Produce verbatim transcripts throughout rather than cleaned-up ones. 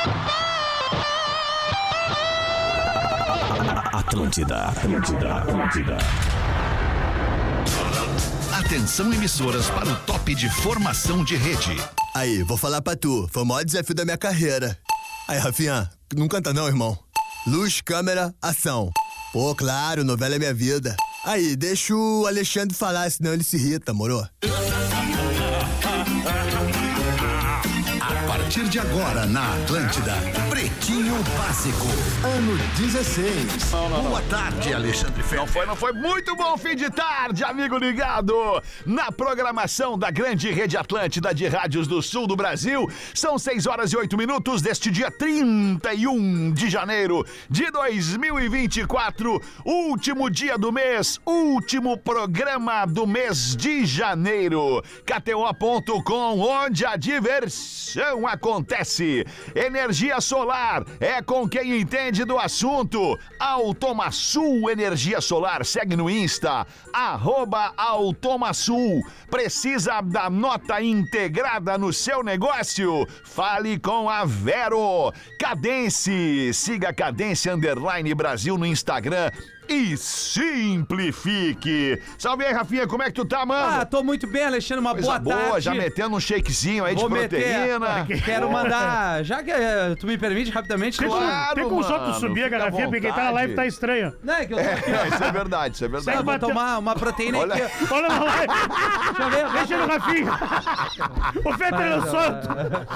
Atlântida, Atlântida, Atlântida. Atenção, emissoras, para o top de formação de rede. Aí, vou falar pra tu, foi o maior desafio da minha carreira. Aí, Rafinha, não canta não, irmão. Luz, câmera, ação. Pô, claro, novela é minha vida. Aí, deixa o Alexandre falar, senão ele se irrita, moro? A partir de agora, na Atlântida, Pretinho Básico, ano dezesseis. Não, não, não. Boa tarde, Alexandre Ferreira. Não foi, não foi. Muito bom fim de tarde, amigo ligado na programação da grande rede Atlântida de rádios do sul do Brasil. São seis horas e oito minutos deste dia trinta e um de janeiro de dois mil e vinte e quatro, último dia do mês, último programa do mês de janeiro. K T O ponto com, onde a diversão acontece. Energia solar é com quem entende do assunto. Automasul Energia Solar, segue no Insta, arroba Automasul. Precisa da nota integrada no seu negócio? Fale com a Vero. Cadence, siga Cadence Underline Brasil no Instagram e simplifique. Salve aí, Rafinha, como é que tu tá, mano? Ah, tô muito bem, Alexandre, uma Coisa boa, boa tarde. Já metendo um shakezinho aí. Vou de proteína. Meter, quero mandar, já que eh, tu me permite rapidamente... Claro, tem como só tu mano, subir a fica à garrafinha, porque quem tá na live tá estranho. Não, é que eu tô aqui, É, isso é verdade, isso é verdade. ó, vou tomar uma proteína Olha- aqui. Olha na live. Deixa eu ver. Deixa no Rafinha. O Fetter é solto.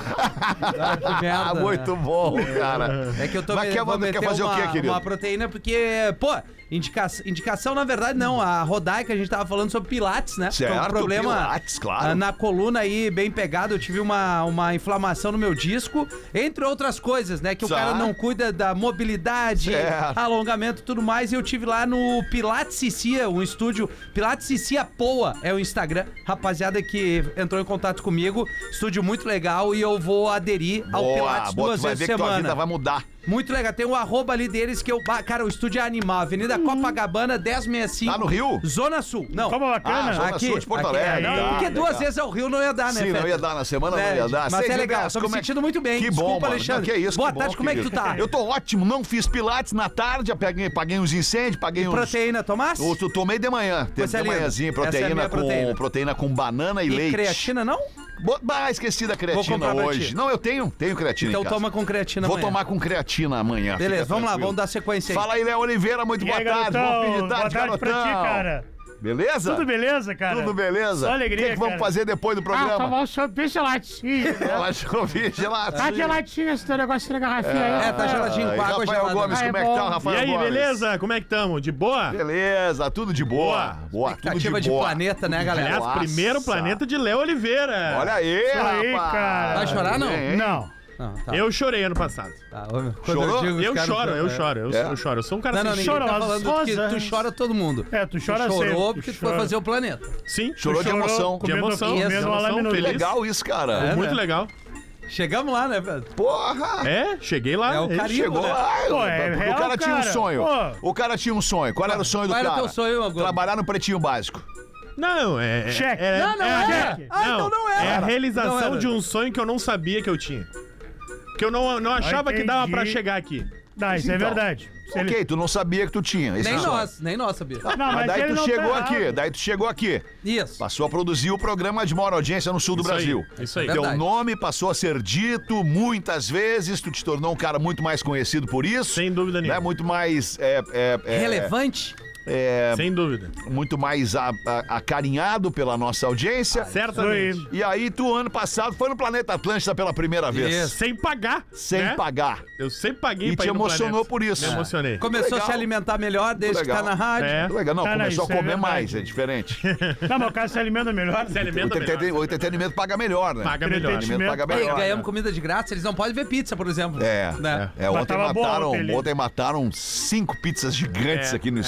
Ah, que merda. Ah, muito bom, cara. É que eu tô Mas me- quer, vou quer meter fazer uma, o quê, querido? uma proteína porque, pô, indica, indicação na verdade não, a Rodaica, a gente tava falando sobre Pilates, né? Certo, Foi um problema Pilates, claro. ah, na coluna aí, bem pegado, eu tive uma, uma inflamação no meu disco, entre outras coisas, né? Que o Tá. cara não cuida da mobilidade, Certo. alongamento e tudo mais, e eu tive lá no Pilates Cicia, um estúdio, Pilates Cicia Poa é o Instagram, rapaziada que entrou em contato comigo, estúdio muito legal e eu vou aderir ao Boa, Pilates boa, duas tu vai vezes ver por que tua vida semana. vai mudar. Muito legal, tem um arroba ali deles que eu... ah, cara, o estúdio é animal, Avenida Copacabana, dez sessenta e cinco. Tá no Rio? Zona Sul. Não. Como bacana. Ah, Zona Aqui, Sul de Porto aqui, Alegre. é, Tá, porque duas legal. vezes ao Rio não ia dar, né, Sim, não Fede? ia dar na semana, É, não ia dar. mas Seis é e legal, dez, tô me como é- sentindo muito bem. Que Desculpa, bom, mano. Alexandre. Não, que isso, Boa que tarde, bom, como é que tu querido. tá? Eu tô ótimo, não fiz pilates na tarde, paguei, paguei uns incêndios, paguei uns... Proteína, tomasse? Eu, eu tomei de manhã, teve Você é de lindo. manhãzinha, Essa é a proteína, minha com, proteína. proteína com banana e, E leite. creatina, não? Bo- Ah, esqueci da creatina comprar pra hoje. ti. Não, eu tenho, tenho creatina Então em casa. toma com creatina Vou amanhã. tomar com creatina amanhã. Beleza, fica vamos lá, tranquilo. vamos dar sequência aí. Fala aí, Léo Oliveira, muito E boa aí, tarde, garotão? bom fim de Boa tarde, tarde pra ti, garotão. cara. Beleza? Tudo beleza, cara? Tudo beleza? Só alegria, O que, que vamos cara. fazer depois do Ah, programa? tomar um chopp bem geladinho. Ela chovia gelado. Tá geladinho esse teu negócio na garrafinha aí. É, tá geladinho, com água Rafael gelada. Gomes, Ah, é como é que tá, bom. Rafael E aí, Gomes? beleza? Como é que tamo? De boa? Beleza, tudo de boa. Boa, tudo de Expectativa de boa. planeta, né, galera? Aliás, Nossa. primeiro planeta de Léo Oliveira. Olha aí, Isso aí, rapaz. cara. Vai chorar, não? Bem, hein? Não. Não, tá. Eu chorei ano passado. Tá, ô, quando Chorou? digo, os Eu caras choro, não- eu é. choro, eu, É? eu choro. Eu sou um cara Não, não, assim. ninguém Chora tá as falando que rosas. tu chora todo mundo. É, tu chora tu chorou sempre, porque tu tu foi chora. fazer o planeta. Sim, Chorou de emoção. de comendo- emoção, comendo de uma emoção, lâmina feliz. Legal isso, cara. É, Muito né? legal. Chegamos lá, né, velho? Porra. É, cheguei lá. É o Ele carinho, chegou né? lá. Ah, Pô, é o real, cara tinha um cara. sonho. Pô. O cara tinha um sonho. Qual era o sonho do Qual era o cara? teu sonho agora? Trabalhar no Pretinho Básico. Não, é... é- Cheque. é- Não, não é, era. cheque. Ah, então não era. É a Não realização era. de um sonho que eu não sabia que eu tinha. Que eu não, não achava que dava pra entendi. chegar aqui. Não, isso é Então. verdade. Se ele- Ok, tu não sabia que tu tinha. Esse Nem sonho. nós, nem nós sabia. Não, Mas, mas daí ele tu não chegou tá aqui, errado. daí tu chegou aqui. Isso. Passou a produzir o programa de maior audiência no sul do Isso aí, Brasil. isso aí. Teu Verdade. nome passou a ser dito muitas vezes, tu te tornou um cara muito mais conhecido por isso. Sem dúvida Né? nenhuma. Muito mais. É, é, é, Relevante? é, Sem dúvida. muito mais a- a- acarinhado pela nossa audiência. Certamente. Isso E aí, tu, ano passado, foi no Planeta Atlântida pela primeira vez. Isso. Sem pagar. Sem né? pagar. Eu sempre paguei E pra te ir no emocionou planeta. por isso. Me emocionei. Começou Legal. a se alimentar melhor desde que Legal. tá na rádio. É. Muito legal. Não, Tá, não, começou a isso é comer verdade. mais, é diferente. Não, mas o cara se alimenta melhor. Se O, alimenta entreten- melhor. o entretenimento paga melhor, né? Paga O melhor. entretenimento paga Aí, melhor. ganhamos comida de graça, eles não podem ver pizza, por exemplo. É, Né? é, ontem tava boa mataram, ontem ali. ontem mataram cinco pizzas gigantes É. aqui no Tá, mas na, quando a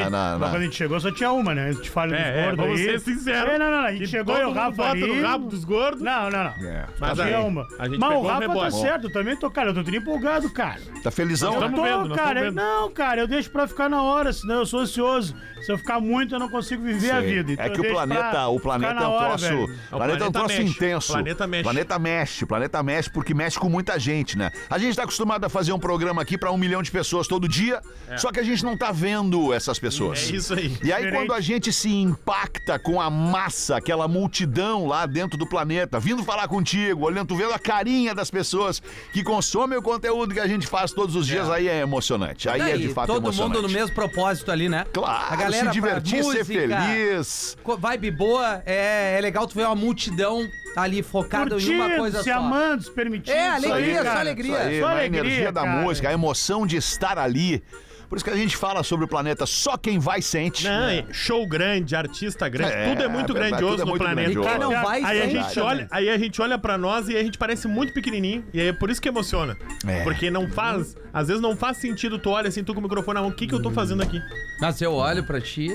na, na, Mas na... quando a gente chegou, só tinha uma, né? A gente fala É, dos é, gordos vamos aí. ser sinceros. É, não, não, não. A gente Que chegou todo e o mundo Rafa bota ali... no rabo dos gordos. Não, não, não. É, Mas Só aí, tinha uma. a gente Mas pegou o um Rafa tá rebote. certo, eu também tô, cara, eu tô tudo empolgado, cara. tá felizão, Eu né? Tamo tô, vendo, nós cara. tamo vendo. Não, cara, eu deixo pra ficar na hora, senão eu sou ansioso. Se eu ficar muito, eu não consigo viver a Sei. vida. Então É eu que o deixo planeta, pra o ficar planeta na é um hora, troço, velho. o planeta é um planeta troço mexe, intenso. o planeta mexe. Planeta mexe, o planeta mexe porque mexe com muita gente, né? A gente tá acostumado a fazer um programa aqui pra um milhão de pessoas todo dia, só que a gente não tá vendo essas pessoas. É isso aí. E aí, Diferente. quando a gente se impacta com a massa, aquela multidão lá dentro do planeta, vindo falar contigo, olhando, tu vendo a carinha das pessoas que consomem o conteúdo que a gente faz todos os dias, aí é emocionante. Aí é de fato todo emocionante. mundo no mesmo propósito ali, né? Claro, a galera se divertir, pra ser música, feliz. co- vibe boa, é, é legal tu ver uma multidão ali focada em uma Curtindo, coisa se só. amando, se permitindo. É, isso aí, alegria, só cara. alegria. Isso aí, Só a alegria, energia da cara. música, a emoção de estar ali. Por isso que a gente fala sobre o planeta, só quem vai sente. Não, é show grande, artista grande, É, tudo é muito é verdade, grandioso tudo é no muito planeta. grandioso. Quem não vai, Aí a sente gente também. olha, aí a gente olha pra nós e a gente parece muito pequenininho. E aí é por isso que emociona. É. Porque não faz, às vezes não faz sentido tu olha assim, tu com o microfone na mão, o que que eu tô fazendo aqui? Mas eu olho pra ti.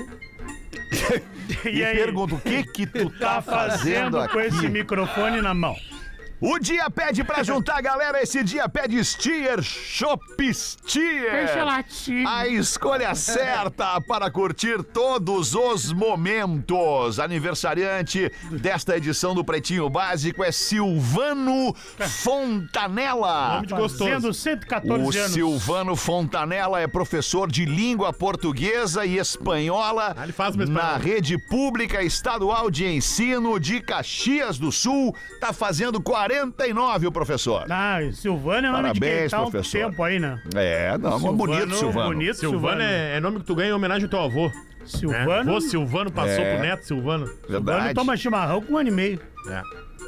E E aí, pergunto, o que que tu tá tá fazendo fazendo com aqui? esse microfone na mão? O dia pede pra juntar a galera, esse dia pede Steer Shop Steer. Peixe latinho. A escolha certa para curtir todos os momentos. Aniversariante desta edição do Pretinho Básico é Silvano Fontanella. Nome de gostoso. Fazendo cento e quatorze O anos. Silvano Fontanella é professor de língua portuguesa e espanhola Ah, ele faz mesmo na espanhol. Rede Pública Estadual de Ensino de Caxias do Sul. Tá fazendo quarenta e nove, o professor. Ah, Silvano é nome Parabéns, de quem tá um professor. tempo aí, né? É, não, mas bonito, Silvano. Bonito, Silvano é, é nome que tu ganha em homenagem ao teu avô. Né? Silvano. Vô Silvano passou É. pro neto Silvano. Silvano Verdade. toma chimarrão com um ano e meio. É.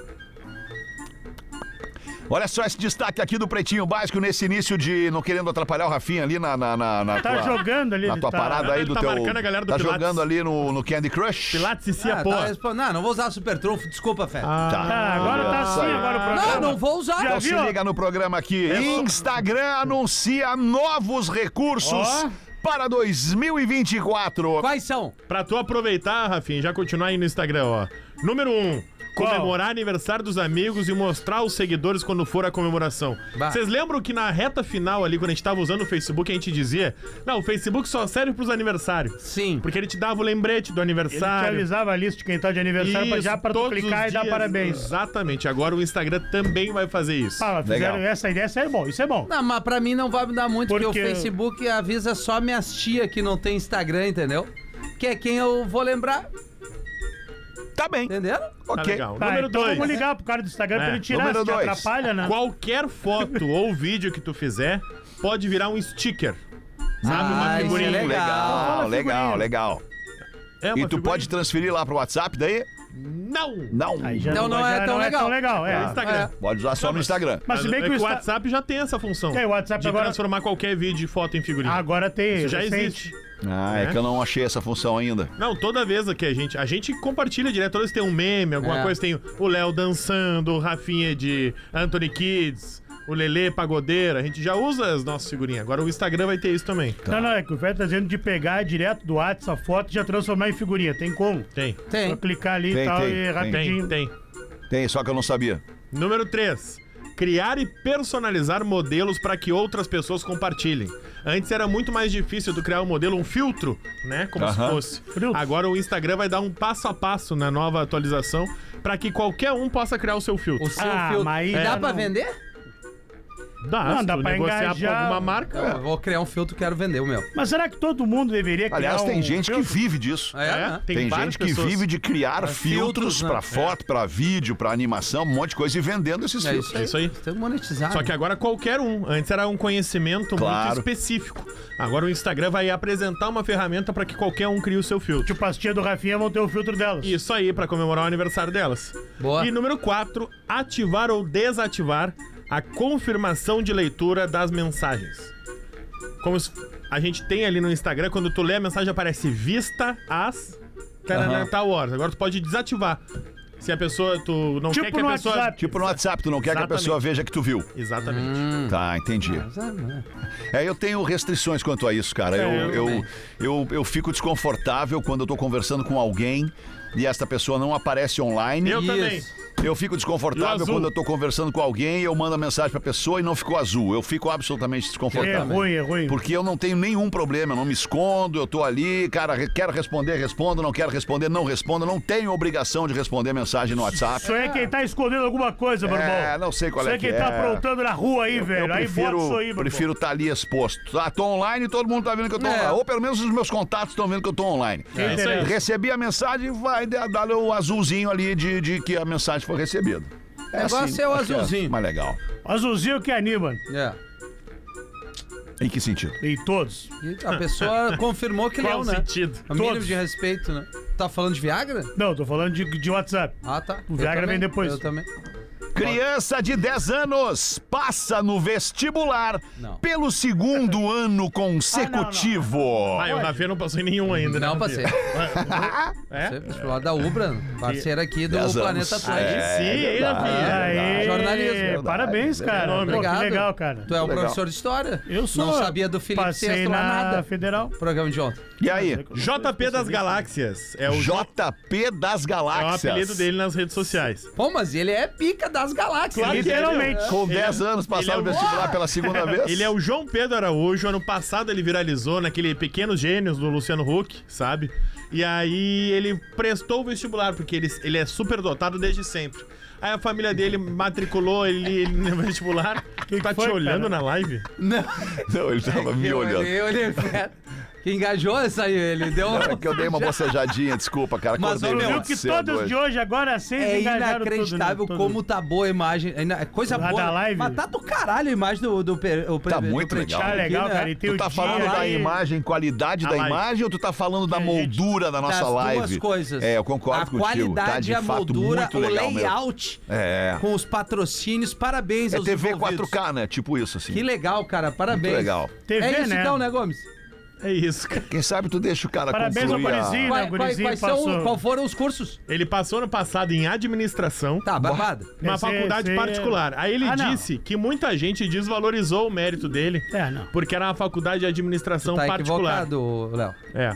Olha só esse destaque aqui do Pretinho Básico nesse início de... Não querendo atrapalhar o Rafinha ali na, na, na, na Tá tua... jogando ali, Na ele tua tá- parada aí Ele do tá teu... marcando a galera do Tá Pilates. jogando ali no, no Candy Crush? Pilates e Cia, Ah, porra. tá respo- não, não vou usar super trunfo, desculpa, Fé. Ah, agora tá Isso assim, aí. agora o programa. não, não vou usar. Já Então se viu? liga no programa aqui. Instagram anuncia novos recursos Ó. para dois mil e vinte e quatro. Quais são? Pra tu aproveitar, Rafinha, já continuar aí no Instagram, ó. Número um. Qual? Comemorar aniversário dos amigos e mostrar aos seguidores quando for a comemoração. Bah. Vocês lembram que na reta final ali, quando a gente tava usando o Facebook, a gente dizia: não, o Facebook só serve pros aniversários. Sim. Porque ele te dava o lembrete do Ele te aniversário. avisava a lista de quem tá de aniversário pra, Isso, já pra tu todos clicar os e dar dias. parabéns. Exatamente. Agora o Instagram também vai fazer isso. Ah, fizeram Legal. essa ideia, isso é bom, isso é bom. Não, mas pra mim não vai mudar muito, porque, Porque- o Facebook avisa só minhas tia que não tem Instagram, entendeu? Que é quem eu vou lembrar, Tá bem. entenderam? Tá Ok. legal. Tá, Número então dois. vamos ligar pro cara do Instagram pra É, ele tirar, número se te dois. atrapalha, né? Qualquer foto ou vídeo que tu fizer pode virar um sticker. Sabe? Ah, uma isso figurinha. é legal. Legal, Fala legal, figurinha. legal. É uma E tu figurinha. pode transferir lá pro WhatsApp daí? Não! Não. Aí já Então não já é tão legal. tão legal, é. É Instagram. Pode usar só no Instagram. Mas se bem que é o, que o Insta- WhatsApp já tem essa função. É, o WhatsApp de agora- transformar qualquer vídeo e foto em figurinha. agora tem. Isso já recente. existe. Ah, é É. que eu não achei essa função ainda. Não, toda vez que a gente. A gente compartilha direto. Toda vez tem um meme, alguma É. coisa. Tem o Léo dançando, o Rafinha de Anthony Kids, o Lelê Pagodeira. A gente já usa as nossas figurinhas. Agora o Instagram vai ter isso também. Não, não, é que o velho tá dizendo de pegar direto do WhatsApp a foto e já transformar em figurinha. Tem como? Tem. Tem. Só clicar ali Tem, e tal tem, e tem. rapidinho. Tem, tem. Tem, só que eu não sabia. Número três. Criar e personalizar modelos para que outras pessoas compartilhem. Antes era muito mais difícil tu criar um modelo, um filtro, né? Como se Aham. fosse. Filtro. Agora o Instagram vai dar um passo a passo na nova atualização para que qualquer um possa criar o seu filtro. O seu Ah, filtro. mas aí E dá já pra não- vender? Dá, Não, se dá tu pra negociar engajar. com alguma marca. Eu vou criar um filtro, quero vender o meu. Mas será que todo mundo deveria criar Aliás, tem um gente que filtro? vive disso. É, É, né? tem, Tem, várias gente que pessoas. vive de criar filtros, filtros né? pra foto, pra vídeo, pra animação, um monte de coisa e vendendo esses É filtros. isso aí. Isso aí. Tem que monetizar. Só né? que agora qualquer um. Antes era um conhecimento Claro. muito específico. Agora o Instagram vai apresentar uma ferramenta para que qualquer um crie o seu filtro. Tipo, as tias do Rafinha vão ter o filtro delas. Isso aí, para comemorar o aniversário delas. Boa. E número quatro, ativar ou desativar a confirmação de leitura das mensagens. Como se- a gente tem ali no Instagram, quando tu lê a mensagem aparece vista às tarana, Aham. tal horas. Agora tu pode desativar. Se a pessoa, tu não Tipo quer que no a pessoa... WhatsApp. Tipo no WhatsApp, tu não quer que a Exatamente. pessoa veja que tu viu. Exatamente. Tá, entendi. É, eu tenho restrições quanto a isso, cara. É, Eu, eu eu, também. eu, eu fico desconfortável quando eu tô conversando com alguém e esta pessoa não aparece online. Eu Isso. também. Eu fico E o desconfortável azul? quando eu tô conversando com alguém e eu mando a mensagem pra pessoa e não ficou azul. Eu fico absolutamente É desconfortável. ruim, é ruim. Porque eu não tenho nenhum problema, eu não me escondo, eu tô ali, cara, re- quero responder, respondo, não quero responder, não respondo, não tenho obrigação de responder mensagem no WhatsApp. Isso aí é quem tá escondendo alguma coisa, meu irmão. É, não sei qual Isso é é que quem é. tá aprontando na rua aí, velho. Eu Aí bota prefiro, isso aí, meu prefiro irmão. estar ali exposto. Tá, tô online e todo mundo tá vendo que eu tô É. online. Ou pelo menos os meus contatos estão vendo que eu tô online. É isso aí. Recebi a mensagem, vai dar dar o azulzinho ali de, de que a mensagem foi recebida. O negócio é o acho que azulzinho. mais legal. Azulzinho que anima. É. Em que sentido? Em todos. E a pessoa confirmou que Qual leu, né? sentido? O mínimo Todos. de respeito, né? Tá falando de Viagra? Não, tô falando de, de WhatsApp. Ah, tá. O Eu Viagra também, vem depois. Eu também. Criança de dez anos passa no vestibular Não. pelo segundo ano consecutivo. Ah, o Rafinha não passou em nenhum ainda, né, Não Rafinha? passei. É? Você, vestibular da Ubra, parceira aqui do Dez Planeta anos. Atlântico. É, Sim, hein, verdade. Rafinha? Aê, jornalismo. Parabéns, cara. Pô, Obrigado. que legal, cara. Tu é um Legal. professor de história. Eu sou. Não sabia do Felipe Passei Sexto lá na nada. Federal. Programa de ontem. E aí? J P das Galáxias. É o J... J P das É o Galáxias. apelido dele nas redes sociais. Pô, mas ele é pica das galáxias. Claro que Literalmente. Com dez anos passaram ele no é o- vestibular pela segunda vez. Ele é o João Pedro Araújo. Ano passado ele viralizou naquele Pequenos Gênios do Luciano Huck, sabe? E aí ele prestou o vestibular, porque ele, ele é super dotado desde sempre. Aí a família dele matriculou ele, ele no vestibular. Que tá que foi, te olhando cara? na live? Não, Não, ele tava me eu olhando. olhei, eu olhei, velho. Que engajou essa aí, ele deu um... É que eu dei uma bocejadinha, desculpa, cara. Mas, Acordei ô, meu, Viu muito que cedo todos hoje. de hoje, agora seis É engajaram inacreditável tudo, né? como tá boa a imagem. É ina- é coisa Lá boa. da live. Mas tá do caralho a imagem do, do, per- o pre- Tá do muito Pretinho legal. Tá aqui, legal, né? cara. E tem Tu o tá dia falando da aí. imagem, qualidade A da live. imagem ou tu tá falando da Que a gente- moldura da nossa Das live? duas coisas. É, eu concordo a contigo. qualidade, Tá de a fato moldura, muito o legal mesmo. layout É. com os patrocínios. Parabéns É aos T V envolvidos. quatro K, né? Tipo isso, assim. Que legal, cara. Parabéns. Muito legal. T V, é isso né? então, né, Gomes? É isso, cara. Quem sabe tu deixa o cara Parabéns ao concluir a... Gurizinho, né? Quais, O quais, gurizinho quais são, passou. qual foram os cursos? Ele passou ano passado em administração. Tá, babado. Uma Esse- faculdade esse- particular. Aí ele Ah, não. disse que muita gente desvalorizou o mérito dele. É, não. Porque era uma faculdade de administração Tá particular. equivocado, Léo. É.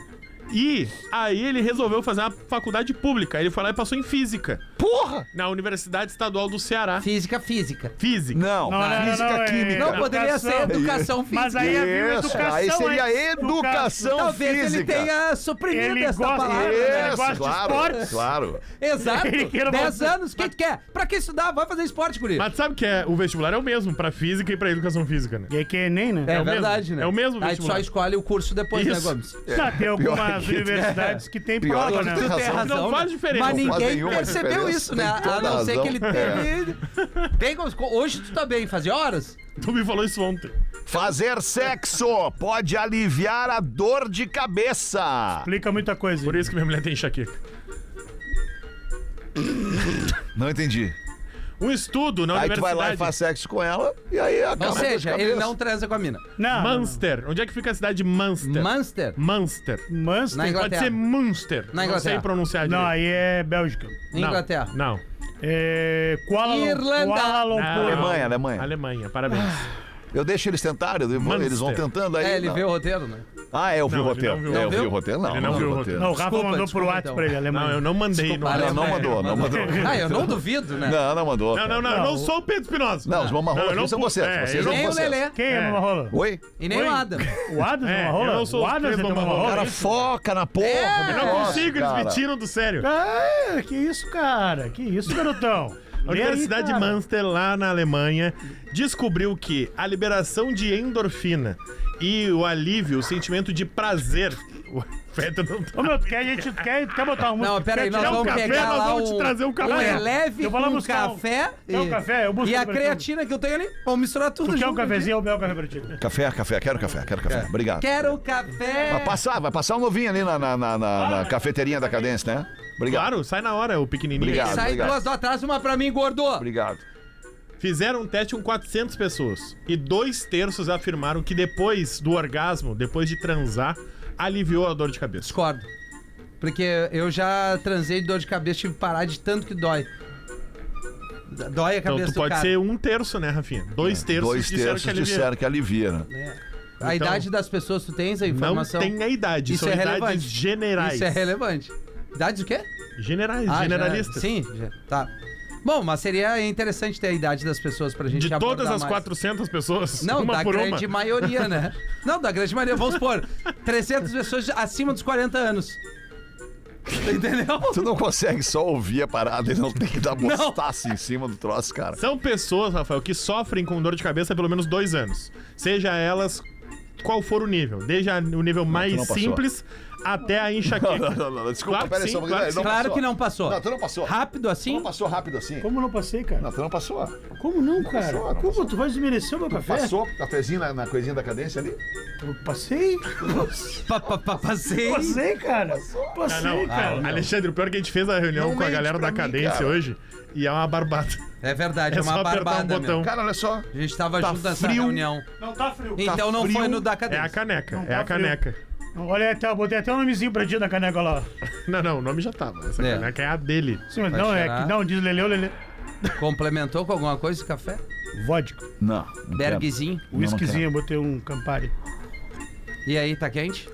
E aí ele resolveu fazer uma faculdade pública. Ele foi lá e passou em física. Porra! Na Universidade Estadual do Ceará. Física, física. Física. Não, Não, não, física não, é- química. Não, poderia ser educação física. Mas aí havia Isso, educação aí seria antes. educação Talvez física. ele tenha suprimido Ele essa gosta- palavra, Ele né? gosta Isso, de claro, esportes. claro. Exato. Ele queira dez você- anos, o que tu quer? Pra que estudar? Vai fazer esporte, guri. Mas sabe que é, o vestibular é o mesmo pra física e pra educação física, né? E aí que é Enem, né? É, o mesmo. verdade, né? É o mesmo Aí tu vestibular. só escolhe o curso depois, né, Isso. Gomes? Não, tem algumas que- universidades que tem Pior prova, que né? tu Tu tem razão. razão, Não faz né? diferença. Mas Não faz ninguém nenhuma percebeu diferença, isso, tem né? A toda não ser razão. que ele teve... Bem, Gomes, hoje tu tá bem, fazia horas? Tu me falou isso ontem. Fazer sexo pode aliviar a dor de cabeça. Explica muita coisa. Por isso que minha mulher tem enxaqueca. Não entendi. Um estudo na Aí tu vai lá e universidade faz sexo com ela e aí acaba Ou a dor de seja, ele cabeça. não transa com a mina. Não, Munster. Onde é que fica a cidade de Munster? Munster? Munster. Munster. Na Pode Inglaterra. ser Munster. Na Não Inglaterra. sei pronunciar Não, direito. aí é Bélgica. Não, Inglaterra. Não. É Kuala Lumpur. Irlanda. Kuala Não. Lumpur. Alemanha, Alemanha. Alemanha, parabéns. Eu deixo eles tentarem, eu vou- Munster. eles vão tentando aí. É, ele não. vê o roteiro, né? Ah, é, eu vi Não, o ele roteiro. não viu. É, eu Não vi viu? o roteiro, não. Ele não vi viu o o roteiro. Não, o Rafa Desculpa, mandou desculpa, pro WhatsApp então. pra ele, alemão. Não, eu não mandei. Desculpa, não. Não, não É, mandou, não mandou. Ah, eu não duvido, né? Não, não mandou. Não, não, não, eu não sou o Pedro Espinosa. Não, os mamarrolas Não, eu não aqui são pu- vocês. é, Vocês eu são nem o vocês. Lelê. Quem é, É. Mamarola? Oi? E nem Oi? o Adam. O Adams É, é Mamarola? eu não sou O os Adams três é Mamarola. Mamarola? Cara, foca na porra. É, Eu não Nossa, consigo, eles cara. me tiram do sério. Ah, que isso, cara? Que isso, garotão? A Lê aí, Universidade de cara. Munster, lá na Alemanha, descobriu que a liberação de endorfina e o alívio, o sentimento de prazer. O Feto não tá. Ô, meu, tu quer, a gente quer, quer botar um... Não, peraí, quer nós tirar um vamos café, pegar nós lá vamos te um, trazer um café. um leve Eu vou lá com buscar um- café Quer um café? Eu busco e a pra ti. creatina que eu tenho ali. Vamos misturar tudo Tu quer um junto aqui. cafezinho ou o meu café pra ti? Café, café, quero café, quero café. Obrigado. Quero café. Vai passar, vai passar um novinho ali na, na, na, na- na cafeteirinha da Cadência, né? Obrigado. Claro, sai na hora, o pequenininho. Obrigado. Sai obrigado. duas do atrás, uma pra mim, gordo. Obrigado. Fizeram um teste com quatrocentas pessoas e dois terços afirmaram que depois do orgasmo, depois de transar, aliviou a dor de cabeça. Discordo. Porque eu já transei de dor de cabeça, tive que parar de tanto que dói. Dói a Então cabeça tu do pode cara. ser um terço, né, Rafinha? Dois terços Dois disseram terços que alivia. disseram que alivia, né? A Então, idade das pessoas, tu tens a Não informação? tem a idade, Isso são é idades relevante. generais. Isso é relevante. Idade do quê? Generais, Ah, generalistas. já- Sim, já- tá. Bom, mas seria interessante ter a idade das pessoas pra gente De abordar todas as mais. quatrocentas pessoas, Não, uma da por grande uma. maioria, né? Não, da grande maioria. Vamos supor, trezentas pessoas acima dos quarenta anos. Entendeu? Tu não consegue só ouvir a parada e não tem que dar bostaça em cima do troço, cara. São pessoas, Rafael, que sofrem com dor de cabeça há pelo menos dois anos. Seja elas qual for o nível. Desde a- o nível mais não passou. simples até a enxaqueca. Não, não, não, não, desculpa, Claro que peraí sim, só um pouquinho. claro que Ele sim. Claro passou. que não passou. Não, tu não passou. Rápido Tu assim? não passou rápido assim. Como não passei, cara? Não, tu não passou. Como não, cara? passou, não Como passou. tu vai desmerecer o meu café? Passou cafezinho na, na coisinha da cadência ali? Eu passei? Pa, pa, pa, passei. Passei, cara. Passei, Não, não, cara. Alexandre, o pior é que a gente fez a reunião Não com a mente galera pra da mim, Cadência cara. hoje e é uma barbada. É verdade, é, É uma só apertar um barbada, botão. meu. Cara, olha só. A gente tava Tá junto nessa frio. reunião. Não tá frio. Então não frio. foi no da É cadência. a caneca, Não é tá a caneca. Olha, até, eu botei até um nomezinho pra ti na caneca lá. Não, não, o nome já tava. Essa É. caneca é a dele. Sim, mas Vai não, é cheirar. que não, diz Leleu, Lelê. Complementou com alguma coisa esse café? Vodka. Não. não quero. Bergzinho. Um whiskyzinho, eu botei um Campari. E aí, tá quente?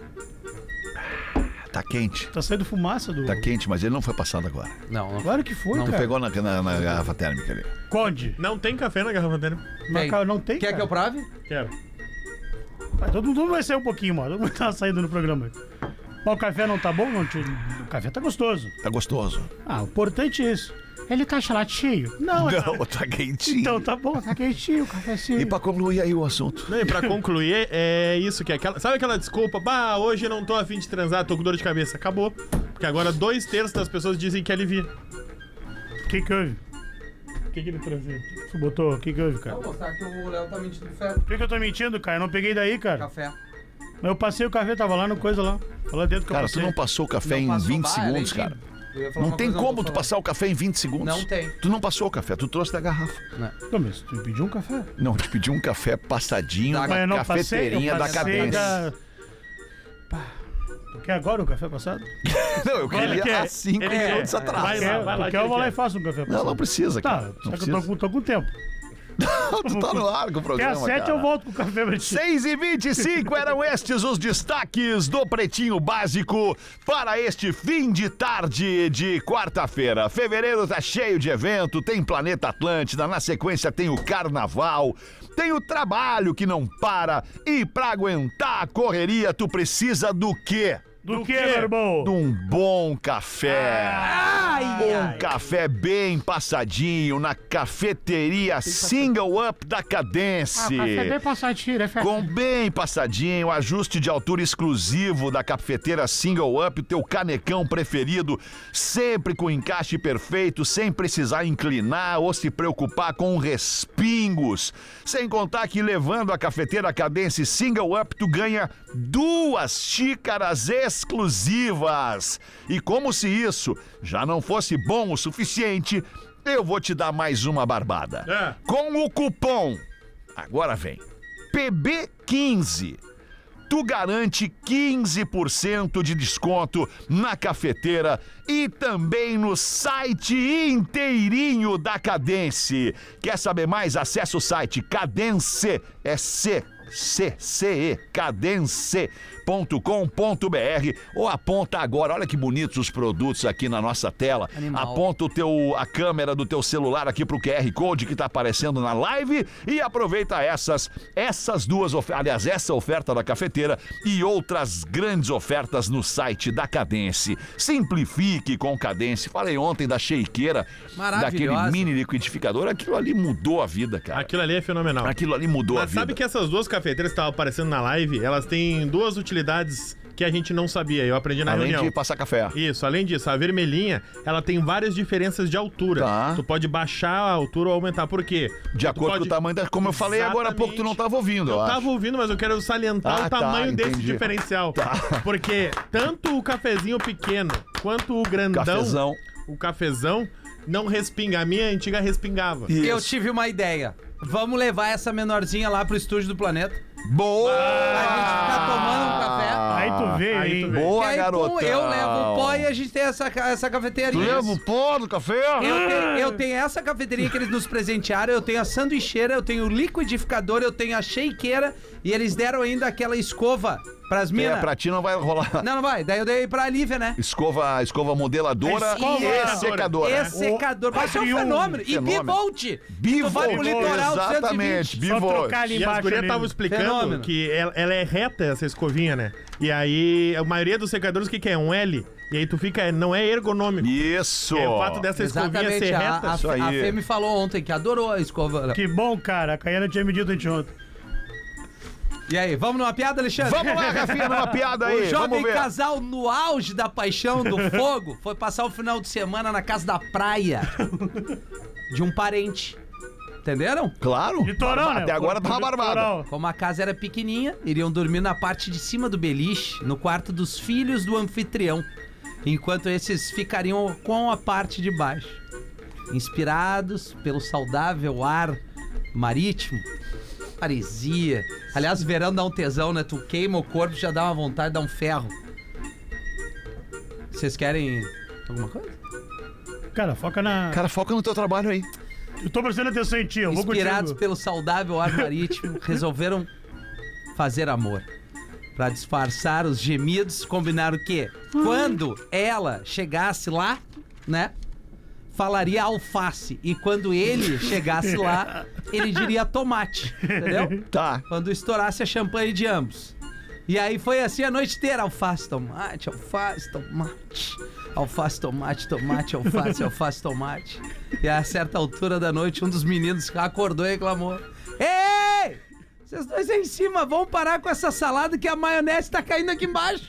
Tá quente. Tá saindo fumaça do... Tá quente, mas ele não foi passado agora. Não, não. Claro que foi, Não Tu cara. pegou na, na, na garrafa térmica ali. Conde. Não tem café na garrafa dele. Mas, Tem. cara, não tem, Quer cara. que eu prove? Quero. Mas todo mundo vai sair um pouquinho, mano. Todo mundo tá saindo no programa. Mas o café não tá bom? Não, tio? O café tá gostoso. Tá gostoso. Ah, o importante é isso. Ele tá cheio. Não, é... Não, tá quentinho. Então tá bom. Tá quentinho, cafezinho. E pra concluir aí o assunto. Não, e pra concluir, é isso que é aquela. Sabe aquela desculpa? Bah, hoje eu não tô afim de transar, tô com dor de cabeça. Acabou. Porque agora dois terços das pessoas dizem que alivia. O que que houve? O que, que ele trazia? Tu botou? O que que houve, cara? Vou mostrar que o Léo tá mentindo ferro. Por que que eu tô mentindo, cara? Eu não peguei daí, cara. Café. Mas eu passei o café, tava lá no coisa lá. Foi lá dentro que Cara, eu tu passei. não passou o café Não em passou- vinte Ah, segundos, além cara. de- eu ia falar Não uma tem coisa, como vou tu falar. passar o café em vinte segundos. Não tem. Tu não passou o café, tu trouxe da garrafa. Não, mas tu me pediu um café. Não, te pedi um café passadinho Da- na Mas eu não passei, cafeteirinha eu da passei cadência. da... Pá. Tu quer agora um café passado? Não, eu Ele queria quer- há cinco ele minutos quer- atrás. Vai lá, quer, vai lá, tu que quer, eu ele vou lá quer. e faço um café passado. Não, não precisa, Tá, cara. só Não que eu precisa. tô, com- tô com tempo. Tu tá no ar com o Até programa, às sete cara. eu volto com o café pra ti. seis e vinte e cinco eram estes os destaques do Pretinho Básico para este fim de tarde de quarta-feira. Fevereiro tá cheio de evento, tem Planeta Atlântida, na sequência tem o Carnaval, tem o trabalho que não para e pra aguentar a correria tu precisa do quê? Do, que, meu irmão? De um bom café. Ai, Bom ai. café bem passadinho na cafeteria Single Up da Ah, Cadence. o café bem passadinho, né, Fé? Com bem passadinho, ajuste de altura exclusivo da cafeteira Single Up, teu canecão preferido, sempre com encaixe perfeito, sem precisar inclinar ou se preocupar com respingos. Sem contar que levando a cafeteira Cadence Single Up, tu ganha duas xícaras exclusivas. E como se isso já não fosse bom o suficiente, eu vou te dar mais uma barbada. É. Com o cupom, agora vem, P B quinze, tu garante quinze por cento de desconto na cafeteira e também no site inteirinho da Cadence. Quer saber mais? Acesse o site Cadence, é C C C E, cadence ponto com ponto b r ou aponta agora, olha que bonitos os produtos aqui na nossa tela. Animal. Aponta o teu, a câmera do teu celular aqui pro Q R Code que tá aparecendo na live e aproveita essas, essas duas ofertas, aliás, essa oferta da cafeteira e outras grandes ofertas no site da Cadence. Simplifique com Cadence. Falei ontem da shakeira, daquele Maravilhosa. mini liquidificador, aquilo ali mudou a vida, cara. Aquilo ali é fenomenal. Aquilo ali mudou a Mas vida. sabe que essas duas cafeteiras que estavam aparecendo na live, elas têm duas utilidades que a gente não sabia. Eu aprendi na Além reunião. de passar café. Isso, além disso, a vermelhinha, ela tem várias diferenças de altura. Tá. Tu pode baixar a altura ou aumentar. Por quê? De Tu acordo pode- com o tamanho da... Como eu falei agora há pouco, tu não tava ouvindo, eu Eu acho. tava ouvindo, mas eu quero salientar Ah, o tá, tamanho desse entendi. diferencial. Porque tanto o cafezinho pequeno quanto o grandão, Cafezão. o cafezão, não respinga. A minha antiga respingava. Eu tive uma ideia. Vamos levar essa menorzinha lá pro estúdio do Planeta. Boa! A gente ficar tomando um café. Aí tu vê, Aí tu hein? vê. Boa, aí, garotão. pô, eu levo o pó e a gente tem essa, ca- essa cafeteria. Tu leva o pó do café? Eu tenho, eu tenho essa cafeteria que eles nos presentearam, eu tenho a sanduicheira, eu tenho o liquidificador, eu tenho a shakeira e eles deram ainda aquela escova pras É, minas. pra ti não vai rolar. Não, não vai. Daí eu dei pra Lívia, né? Escova, escova modeladora Escova e modeladora. secadora. Esse secador. Vai ser um Patrium. fenômeno. E Fenômeno. bivolt. Tu vai pro Bivolt, litoral exatamente. cento e vinte. Só Bivolt. trocar ali E as embaixo. gurias ali. estavam explicando Fenômeno. que ela, ela é reta, essa escovinha, né? E aí, a maioria dos secadores, o que, que é? Um L. E aí tu fica, não é ergonômico. Isso. É o fato dessa escovinha Exatamente. ser A, reta. a, isso aí. a Fê me falou ontem que adorou a escova. Que bom, cara. A Caiana tinha medido anteontem. E aí, vamos numa piada, Alexandre? Vamos lá, Rafinha, numa piada aí. O jovem Vamos ver. casal no auge da paixão do fogo foi passar o final de semana na casa da praia de um parente. Entenderam? Claro. Litorão, né? Até agora tá uma Litoral. barbada. Como a casa era pequenininha, iriam dormir na parte de cima do beliche, no quarto dos filhos do anfitrião, enquanto esses ficariam com a parte de baixo. Inspirados pelo saudável ar marítimo, paresia. Aliás, o verão dá um tesão, né? Tu queima o corpo, já dá uma vontade de dar um ferro. Vocês querem alguma coisa? Cara, foca na. Cara, foca no teu trabalho aí. Eu tô prestando atenção em ti, eu vou Inspirados contigo. pelo saudável ar marítimo, resolveram fazer amor. Pra disfarçar os gemidos, combinaram que quando ela chegasse lá, né, falaria alface. E quando ele chegasse lá, ele diria tomate. Entendeu? Tá. Quando estourasse a champanhe de ambos. E aí foi assim a noite inteira: alface, tomate, alface, tomate. Alface, tomate, tomate, alface, alface, tomate. E a certa altura da noite, um dos meninos acordou e reclamou: Ei! Vocês dois aí em cima, vão parar com essa salada que a maionese tá caindo aqui embaixo.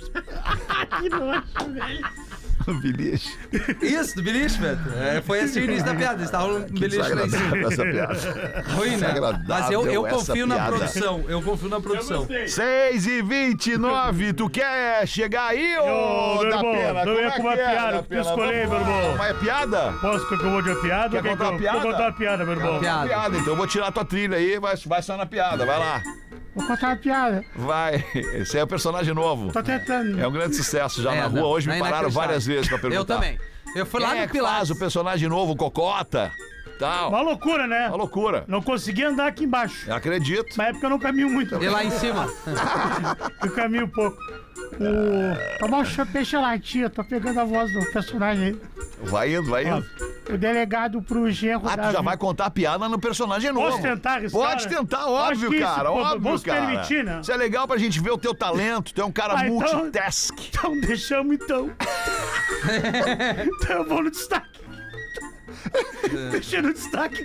Beliche. Isso, do beliche, velho. É, foi assim o início da piada. Eles estavam no beliche lá em cima. Desagradável essa piada. Ruim, né? Desagradável Mas eu, eu essa confio na piada. produção. Eu confio na produção. seis e vinte e nove, tu quer chegar aí, ô Ô, meu da irmão, pena? não Como ia é com uma que é, piada da que tu pena? escolheu, Vamos meu lá. irmão. Mas é piada? Posso que eu vou de uma piada? Quer ou quer contar que uma eu- piada? Vou contar uma piada, meu irmão. Piada. Piada, então eu vou tirar tua trilha aí, vai, vai só na piada, vai lá. Vou contar uma piada. Vai, esse é o personagem novo. Tô tentando. É um grande sucesso já É, na rua, não, hoje me é pararam inacreditável. várias vezes pra perguntar. Eu também. Eu fui Quem lá é no que Pilates. faz o personagem novo, o Cocota, tal. Uma loucura, né? Uma loucura. Não consegui andar aqui embaixo. Eu acredito. Na época eu não caminho muito. E lá em cima. Eu caminho pouco. O... Tomar um chope gelatinho, tô pegando a voz do personagem aí. Vai indo, vai indo. O delegado pro genro Ah, da tu já vai contar a piada no personagem novo. Posso tentar arriscar, Pode né? tentar, Acho óbvio, que isso, cara, pô, óbvio, vamos cara. permitir, né? Isso é legal pra gente ver o teu talento, tu é um cara Ah, então- multitask. Então deixamos então. Então eu vou no destaque. Deixa no destaque.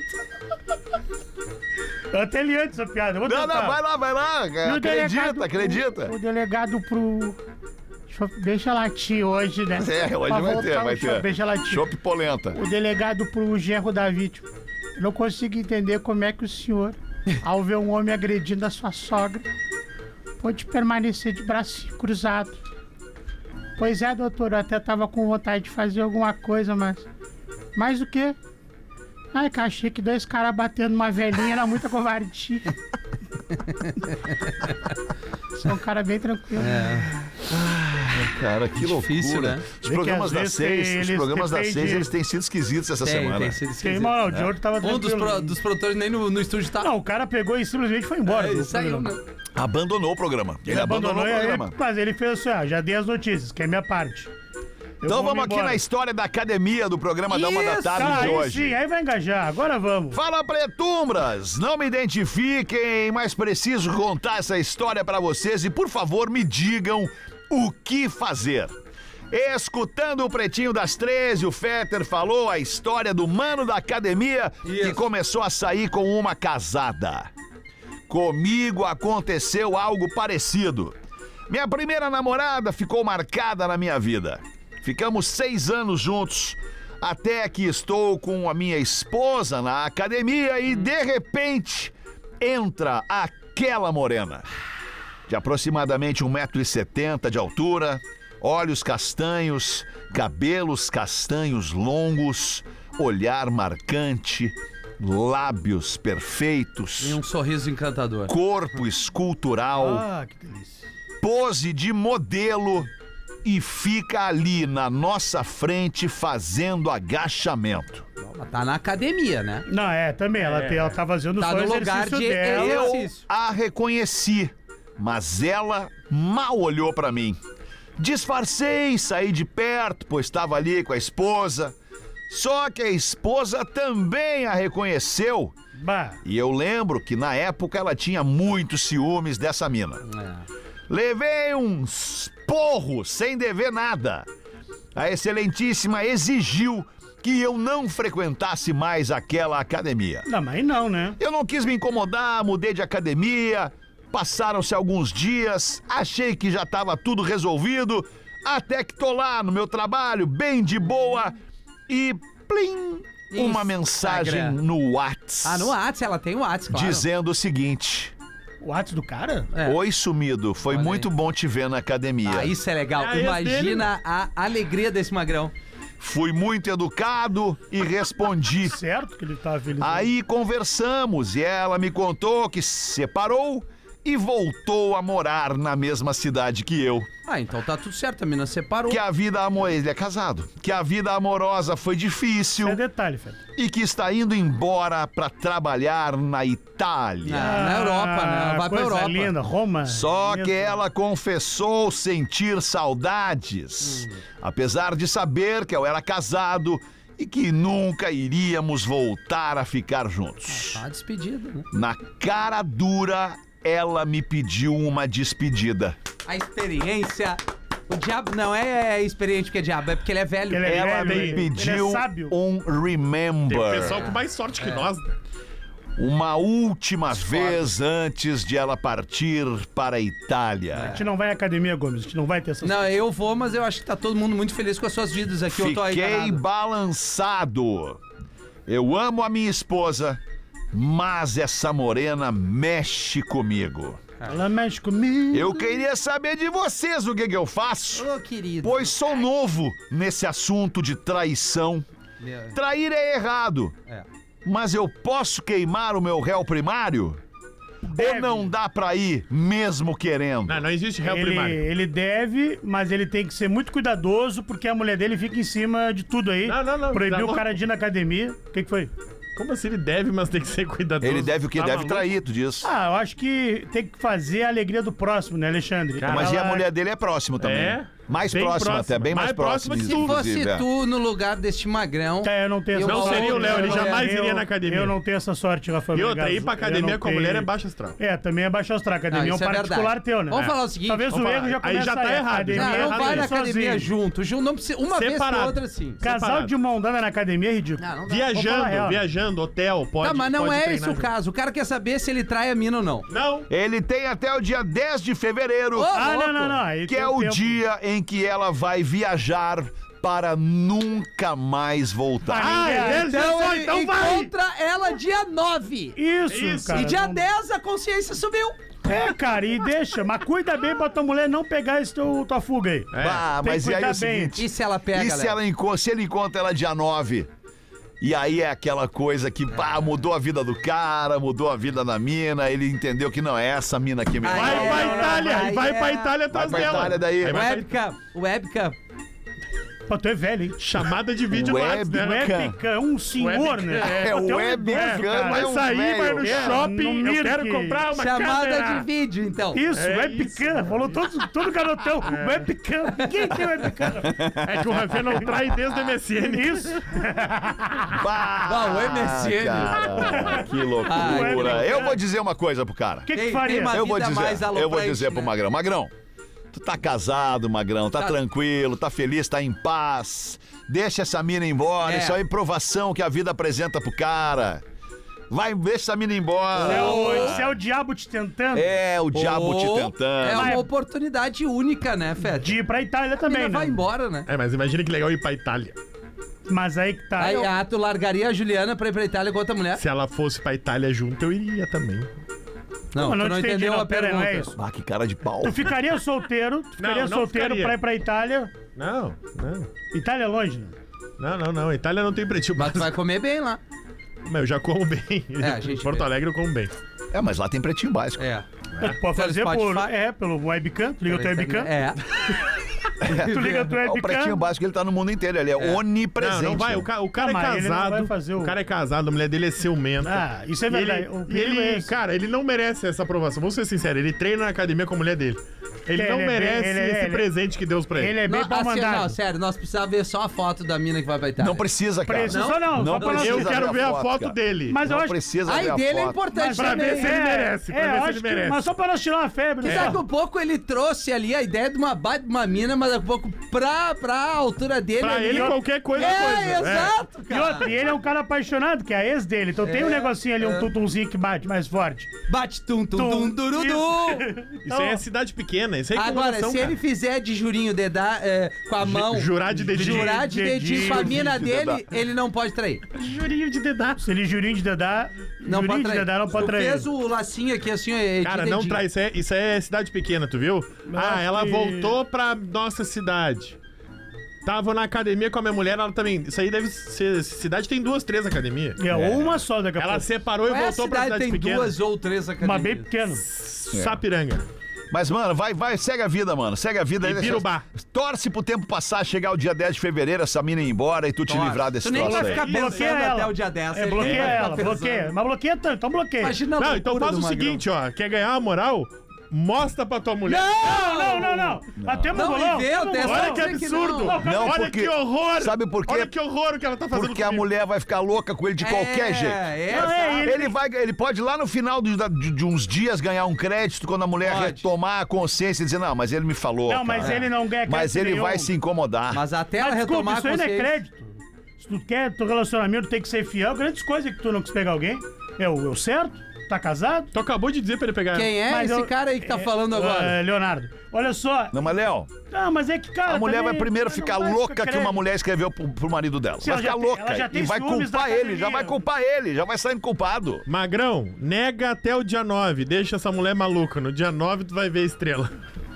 Eu até li antes essa piada. Eu vou Não, tentar. não, vai lá, vai lá. E o Acredita, delegado- acredita. O, o delegado pro chope gelatinho hoje, né? É, hoje Pra vai voltar ter, o vai chope ter. gelatinho. Chopp polenta. O delegado pro genro da vítima. Eu não consigo entender como é que o senhor, ao ver um homem agredindo a sua sogra, pode permanecer de braço cruzado. Pois é, doutor, eu até tava com vontade de fazer alguma coisa, mas... Mas o quê? Ai, que achei que dois caras batendo uma velhinha era muita covardia. Sou um cara bem tranquilo. Cara, que Difícil, loucura. né? Os Vê programas que da às vezes seis, tem- os eles programas da dependem- seis, eles têm sido esquisitos essa Tem, semana. tem sido Tem esquisito. mal, o de hoje tava Um dos, tranquilo. pro- dos produtores nem no, no estúdio tá. Não, o cara pegou e simplesmente foi embora. É, do isso aí, programa. né? Abandonou o programa. Ele, Ele abandonou, abandonou o e aí, programa. mas ele fez assim, ó, já dei as notícias, que é minha parte. Eu Então vou vamos aqui embora. na história da academia do programa da Uma da Isso, Tarde Tá, de aí hoje. sim, aí vai engajar. Agora vamos. Fala, pretumbras! Não me identifiquem, mas preciso contar essa história pra vocês e, por favor, me digam o que fazer. Escutando o Pretinho das treze, o Fetter falou a história do mano da academia que Isso. começou a sair com uma casada. Comigo aconteceu algo parecido. Minha primeira namorada ficou marcada na minha vida. Ficamos seis anos juntos, até que estou com a minha esposa na academia e, de repente, entra aquela morena. De aproximadamente um metro e setenta de altura, olhos castanhos, cabelos castanhos longos, olhar marcante, lábios perfeitos, E um sorriso encantador. corpo escultural, Ah, que delícia. pose de modelo e fica ali na nossa frente fazendo agachamento. Mas tá na academia, né? Não, é, também. Ela, tem, ela tá fazendo Tá só o no lugar exercício de dela. eu- Eu Exercício. a reconheci, mas ela mal olhou pra mim. Disfarcei, saí de perto, pois estava ali com a esposa. Só que a esposa também a reconheceu. Bah, E eu lembro que na época ela tinha muitos ciúmes dessa mina. É. Levei uns porros sem dever nada. A excelentíssima exigiu que eu não frequentasse mais aquela academia. não, mas aí não, né? Eu não quis me incomodar, mudei de academia, passaram-se alguns dias, achei que já estava tudo resolvido, até que tô lá no meu trabalho, bem de boa, e plim, uma Instagram. mensagem no WhatsApp. Ah, no WhatsApp, ela tem o WhatsApp, claro. Dizendo o seguinte: O WhatsApp do cara? É. Oi, sumido, foi Olha muito aí. bom te ver na academia. Ah, isso é legal. É, Imagina a alegria desse magrão. Fui muito educado e respondi. Certo que ele tá feliz. Aí conversamos e ela me contou que se separou e voltou a morar na mesma cidade que eu. Ah, então tá tudo certo, a mina separou. Que a vida amorosa... Ele é casado. Que a vida amorosa foi difícil Isso é detalhe, Fred. e que está indo embora pra trabalhar na Itália. Ah, na Europa, né? Ela vai pra coisa Europa. linda, Roma. Só Mesmo. que ela confessou sentir saudades, apesar de saber que eu era casado e que nunca iríamos voltar a ficar juntos. Tá despedida, né? Na cara dura, ela me pediu uma despedida. A experiência... O diabo não é experiente porque é diabo, é porque ele é velho. Ele é Ela velho, me ele- pediu ele é sábio. um Tem o remember. pessoal com mais sorte que nós, né? Uma última vez antes de ela partir para a A Itália. gente não vai à academia, Gomes. A gente não vai ter essa... Não, eu vou, mas eu acho que tá todo mundo muito feliz com as suas vidas aqui. Eu tô aí Fiquei parado. balançado. Eu amo a minha esposa, mas essa morena mexe comigo. Ela mexe comigo. Eu queria saber de vocês o que, que eu faço, Ô, querido. pois sou novo nesse assunto de traição. Meu- Trair é errado, É. mas eu posso queimar o meu réu primário? Deve. Ou não dá pra ir mesmo querendo? Não, não existe réu Ele, primário. ele deve, mas ele tem que ser muito cuidadoso, porque a mulher dele fica em cima de tudo aí. Não, não, não, Proibiu tá o cara de ir na academia. O que, que foi? Como assim ele deve, mas tem que ser cuidadoso? Ele deve o quê? Tá Deve maluco? trair, tu diz. Ah, eu acho que tem que fazer a alegria do próximo, né, Alexandre? Cara, Mas e a Ela- mulher dele é próximo também. É? Mais Bem próxima próxima. até, bem mais, Mais próxima próximo. que Se fosse inclusive, é. tu no lugar deste magrão... É, eu não tenho essa Eu Não sorte. seria o Léo, ele Eu- jamais eu- iria na academia. Eu não tenho essa sorte, Rafael. E outra, Menegaso. ir pra Eu academia não com a mulher é tenho- baixo astral. É, também é baixo astral. Academia Não, é um isso é particular verdade. teu, né? Vamos É. falar o seguinte, Talvez vamos o falar. erro já Aí começa já tá aí. errado, Academia já Não, tá é não errado vai na sozinho. academia junto. Ju- Não precisa, uma vez Separado. ou outra, sim. Casal Separado. de mão dada na academia é ridículo. Não, não dá. Vamos falar Viajando, real. viajando, hotel, pode Tá, mas não pode é treinar esse o junto. caso. O cara quer saber se ele trai a mina ou não. Não. Ele tem até o dia dez de fevereiro, Ô, Ah, louco. não, não, não. Aí que tem é o tempo. dia em que ela vai viajar para nunca mais voltar. Ah, é, Então só, ele então vai. encontra ela dia nove. Isso, Isso. cara. E dia não- dez a consciência subiu. É, cara, e deixa. Mas cuida bem pra tua mulher não pegar esse teu, tua fuga aí. É. Ah, tem mas que e aí é cuidar o bem. seguinte, E se ela pega, e se, Léo? ela enco- se ele encontra ela dia nove? E aí é aquela coisa que pá, mudou a vida do cara, mudou a vida da mina, ele entendeu que não é essa mina aqui mesmo. Aí Vai é, pra não, Itália, aí e vai é- pra Itália Vai atrás pra dela. Itália daí. Aí vai pra- Webcam, webcam. Pô, tu é velho, hein? Chamada de vídeo no Web- WhatsApp, né? Webcam, é um senhor, Webcam, né? é. É, Pô, tu o um webcam idoso, cara. Vai é um sair, vai no velho. É, shopping, no eu quero Mirk. comprar uma Chamada câmera. de vídeo, então. Isso, É webcam. Falou todo, todo garotão. Webcam. Ninguém tem webcam. É que o Rafael não trai desde o M S N. Isso. Bah, Ah, o M S N. cara, que Ai, loucura. Eu vou dizer uma coisa pro cara. O que que Tem- faria? tem uma- Eu vou vida dizer, mais eu vou aloprante, dizer pro né? Magrão. Magrão, tu tá casado, Magrão, tá, Tá. tranquilo, tá feliz, tá em paz. Deixa essa mina embora, É. isso aí é provação que a vida apresenta pro cara. Vai, deixa essa mina embora. É o, se é o diabo te tentando, É o diabo Ou te É tentando. uma Mas- oportunidade única, né, Fed? de ir pra Itália A também, mina vai né? embora, né? É, mas imagina que legal ir pra Itália. Mas aí que tá. Aí, eu- ah, tu largaria a Juliana pra ir pra Itália com outra mulher? Se ela fosse pra Itália junto, eu iria também. Não, Mas tu não te entendi, entendeu a pera aí, pergunta. não é isso. Ah, que cara de pau. Tu ficaria solteiro, tu ficaria não solteiro ficaria. pra ir pra Itália. Não, não. Itália é longe, né? Não, não, não. Itália não tem pretinho Mas tu básico. vai comer bem lá. Mas eu já como bem. É, a gente em Porto vê. Alegre eu como bem. É, mas lá tem pretinho básico. É. Tu pode fazer Pelo por, Spotify. é, pelo webcam, tu liga o teu webcam, É. tu liga o teu O pretinho webcam. básico, ele tá no mundo inteiro, ele é, É. onipresente. Não, não vai. O, ca- o cara Ah, é mas ele não vai casado. fazer o- O cara é casado, a mulher dele é ciumenta. Ah, isso é E verdade. ele, O e perigo é ele esse. cara, ele não merece essa aprovação. Vamos ser sinceros, ele treina na academia com a mulher dele. Ele Ele não é bem- merece ele é- esse ele- presente que Deus pra ele. Ele é bem Não, pau assim, mandado. não, sério, nós precisamos ver só a foto da mina que vai pra Itália. Não precisa, cara. Precisa não, Não só pra nós precisa. Eu quero ver a foto cara. dele. Mas eu Não acho precisa Ai, ver a dele é foto. importante Pra também. ver se ele é, merece, pra é, ver eu se acho ele que- merece. Mas só pra nós tirar uma febre, Que né? daqui a pouco ele trouxe ali a ideia de uma baita de uma mina, mas daqui a pouco pra, pra altura dele. Pra ele, qualquer coisa é É, coisa. exato, E cara. outra, e ele é um cara apaixonado, que é a ex dele. Então tem um É, negocinho ali, um é. tutunzinho que bate mais forte. Bate tum tum Tum, tum durudu. Isso aí é cidade pequena, isso aí é Agora, incomodação, se cara. ele fizer de jurinho dedar, é, com a mão. Jurar de dedinho. Jurar de dedinho com a mina de dele, dedar. ele não pode trair. Jurinho de dedar. Se ele jurinho de dedar, Não jurinho pode de trair. dedar não pode Tu trair. fez o lacinho aqui assim, é Cara, de não dedinho. trai. Isso é, isso é cidade pequena, tu viu? ah, acho ela que- voltou pra nossa cidade. Tava na academia com a minha mulher, ela também. Isso aí deve ser. Cidade tem duas, três academias. É, uma só daqui a Ela pouco. separou e Qual é a voltou pra cidade cidade tem pequena. duas ou três academias? Uma bem pequena. Sapiranga. Mas, mano, vai, vai, segue a vida, mano. Segue a vida aí. Ibirubá. Torce pro tempo passar, chegar o dia dez de fevereiro, essa mina ir embora e tu te Torce. livrar desse Tu nem troço vai aí. ficar Bloqueia pensando ela. até o dia dez. É, ele bloqueia vai ficar ela, pensando. bloqueia. Mas bloqueia tanto, então bloqueia. Imagina a Não, então loucura faz o do Magrão. seguinte, ó. Quer ganhar a moral? Mostra pra tua mulher. Não, não, não, não. Até Não, bolão. inventa tamo essa- bolão. Olha que dizer que absurdo. não. Não, Olha porque- que horror. sabe por quê? Olha que horror o que ela tá fazendo Porque a comigo. mulher vai ficar louca com ele de qualquer é, jeito. É, Não, é, Ele, vai, ele pode lá no final de, de- de uns dias ganhar um crédito quando a mulher Pode. retomar a consciência e dizer, não, mas ele me falou. Não, mas cara. ele não ganha Mas crédito ele nenhum. vai se incomodar. Mas até ela Mas desculpa, retomar isso a aí não é consciência. crédito. Se tu quer teu relacionamento, tem que ser fiel. Grandes coisas que tu não quis pegar alguém. É o, é o certo? Tá casado? Tu acabou de dizer pra ele pegar. Quem é Mas esse eu- cara aí que tá é, falando agora? é, Leonardo. Olha só. Não, mas Léo, Não, mas é que, cara. a mulher também- vai primeiro não ficar vai louca que crédito. uma mulher escreveu pro, pro marido dela. Se Vai ela já ficar tem- louca ela já tem e vai ciúmes culpar da ele, já academia. vai culpar ele, já vai saindo culpado. Magrão, nega até o dia nove. Deixa essa mulher maluca. No dia nove tu vai ver a estrela.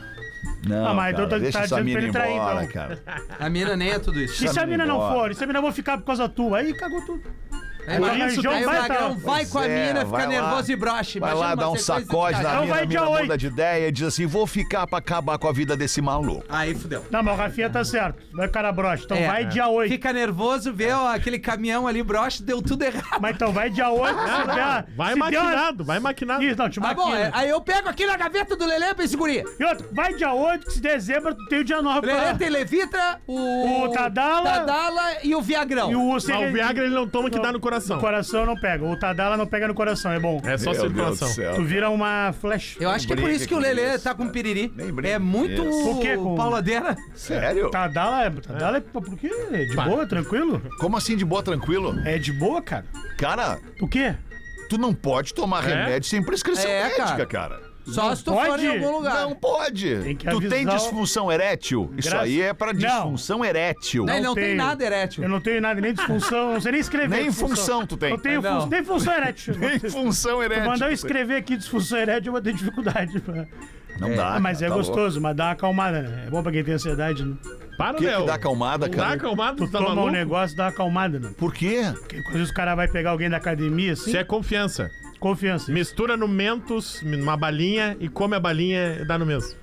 Não, Ah, mas cara, então tá- deixa tá essa dizendo mina pra ele trair, embora, então. cara. A mina nem é tudo isso. E se a mina não embora. for? E se a mina não ficar por causa tua? Aí cagou tudo. Aí, Por vai, isso, aí o vai Magrão tá- vai com a Pois é, mina, vai fica lá. nervoso e broche. Vai Imagina lá uma dar um sequência de sacode na cagada. Então mina, vai a dia mina muda oito. de ideia e diz assim, vou ficar pra acabar com a vida desse maluco. Aí fudeu. Não, mas o Rafinha tá certo. Vai cara broche. Então É. vai dia oito. Fica nervoso, vê ó, aquele caminhão ali, broche, deu tudo errado. Mas então vai dia oito. se der- Vai se der uma- maquinado, vai maquinado. Isso, não, te Tá bom, maquina. é, aí eu pego aqui na gaveta do Lelê pra esse guri. E outro, vai dia oito, que se dezembro tu tem o dia nove O Lelê pra... tem Levitra, o... O Tadala- Tadala e o Viagrão. E o, Mas o Viagra ele não toma que dá no coração. O coração não pega. O Tadala não pega no coração, é bom. É só Meu circulação. Deus do céu. Tu vira uma flash. Eu acho que é por brinca isso que o com Lelê isso, tá com piriri. Nem brinca É muito com isso. Por quê? Com- pauladeira. Sério? Tadala, é- Tadala é por quê? É de boa, tranquilo? Como assim de boa, tranquilo? É de boa, cara. Cara, O quê? tu não pode tomar É? remédio sem prescrição É, médica, cara. cara. Só se tu pode? for em algum lugar. Não pode. Tem que tu tem avisar o- disfunção erétil? Isso Graças- aí é pra Não. disfunção erétil. Não, ele não tem tenho. nada erétil. Eu não tenho nada, nem disfunção, não sei nem escrever. Nem disfunção. função tu tem. Eu tenho Não. fun... nem função erétil. Nem função erétil. Mandar eu tu escrever aqui disfunção erétil, eu vou ter dificuldade. pra- tem. Não dá. Ah, mas cara, é tá gostoso, mas dá uma acalmada, né? É bom pra quem tem ansiedade, né? Para, louco. O que, Léo. que dá acalmada, Dá cara? acalmado, Tu tu tá toma um maluco? negócio, dá uma acalmada, né? Por quê? Porque às vezes o cara vai pegar alguém da academia, assim, Isso é confiança. confiança. Mistura no Mentos, numa balinha, e come a balinha e dá no mesmo.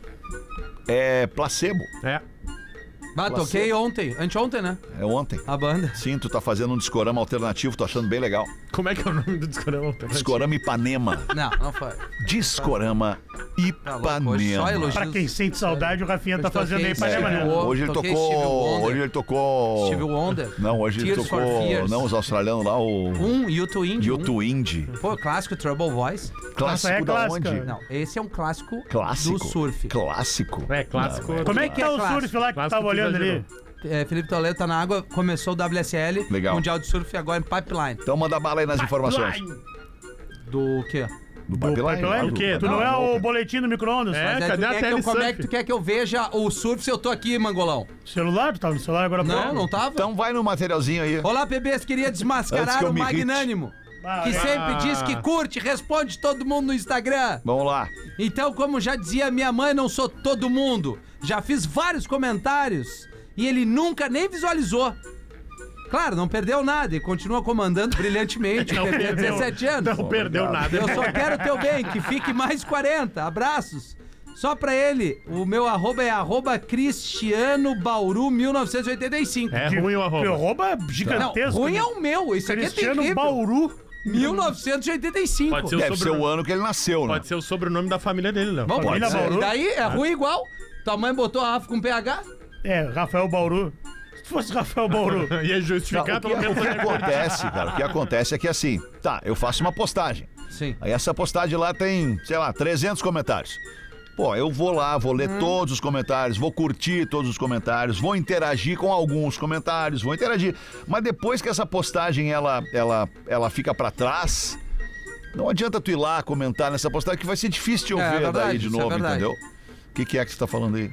É placebo. É. Bah, toquei ontem, anteontem, né? É ontem. A banda. Sim, tu tá fazendo um discorama alternativo, tô achando bem legal. Como é que é o nome do discorama? Discorama Ipanema. Não, não foi. Discorama Tá louco, hoje só Ipanema. elogios. Pra quem sente saudade, o Rafinha tá Eu toquei fazendo aí pra Stevie lembrar, né? Wonder. Hoje ele Toquei Stevie tocou. Wonder. Hoje ele tocou. Stevie Wonder. Não, hoje ele Tears for tocou. Fears. Não, os australianos lá, o. Um, YouTube Indie. YouTube Indie. Um. Pô, clássico Trouble Voice. Clássico é da clássica. onde? Não, esse é um clássico, Clássico. do surf. Clássico. É, clássico. Não, Como é que que tá é o clássico? surf lá que tu Clássico tava que olhando ali? exagerou. É, Felipe Toledo tá na água, começou o W S L. Legal. Mundial de Surf agora em Pipeline. Então manda bala aí nas informações. Do quê? Do Do Pipeline? Pipeline? O quê? Tu não, é o boletim do micro-ondas? É, Mas aí cadê tu a quer que eu- como é Telesurf? que tu quer que eu veja o surf se eu tô aqui, Mangolão? Celular? Tu tava no celular agora há Não, pouco? não tava? Então vai no materialzinho aí. Olá, bebês, queria Antes desmascarar que eu o me irrite. Magnânimo. Ah, Que é. sempre diz que curte, responde todo mundo no Instagram. Vamos lá. Então, como já dizia minha mãe, não sou todo mundo. Já fiz vários comentários e ele nunca nem visualizou. Claro, não perdeu nada e continua comandando brilhantemente. Não Tem perdeu, dezessete anos. não perdeu nada. Eu só quero teu bem, que fique mais quarenta. Abraços. Só pra ele, o meu arroba é arroba Cristiano Bauru mil novecentos e oitenta e cinco. É ruim o Meu arroba. arroba é Não, gigantesco. ruim né? é o meu. Isso aqui é Cristiano terrível. Bauru. mil novecentos e oitenta e cinco. Pode ser o Deve ser o sobrenome. ano que ele nasceu, né? Pode ser o sobrenome da família dele, Léo. Vamos, Família pode ser. Bauru. E daí é ruim igual. Tua mãe botou a Rafa com P H? É, Rafael Bauru. Se fosse Rafael Bauru. Ia Não, justificar o, que, pelo menos o que a acontece, cara, o que acontece é que assim, tá, eu faço uma postagem. Sim. Aí essa postagem lá tem, sei lá, trezentos comentários. Pô, eu vou lá, vou ler todos os comentários, vou curtir todos os comentários, vou interagir com alguns comentários, vou interagir. Mas depois que essa postagem ela, ela, ela fica pra trás, não adianta tu ir lá comentar nessa postagem que vai ser difícil de eu É, ver é verdade, daí de isso é novo, verdade. entendeu? O que, que é que você tá falando aí?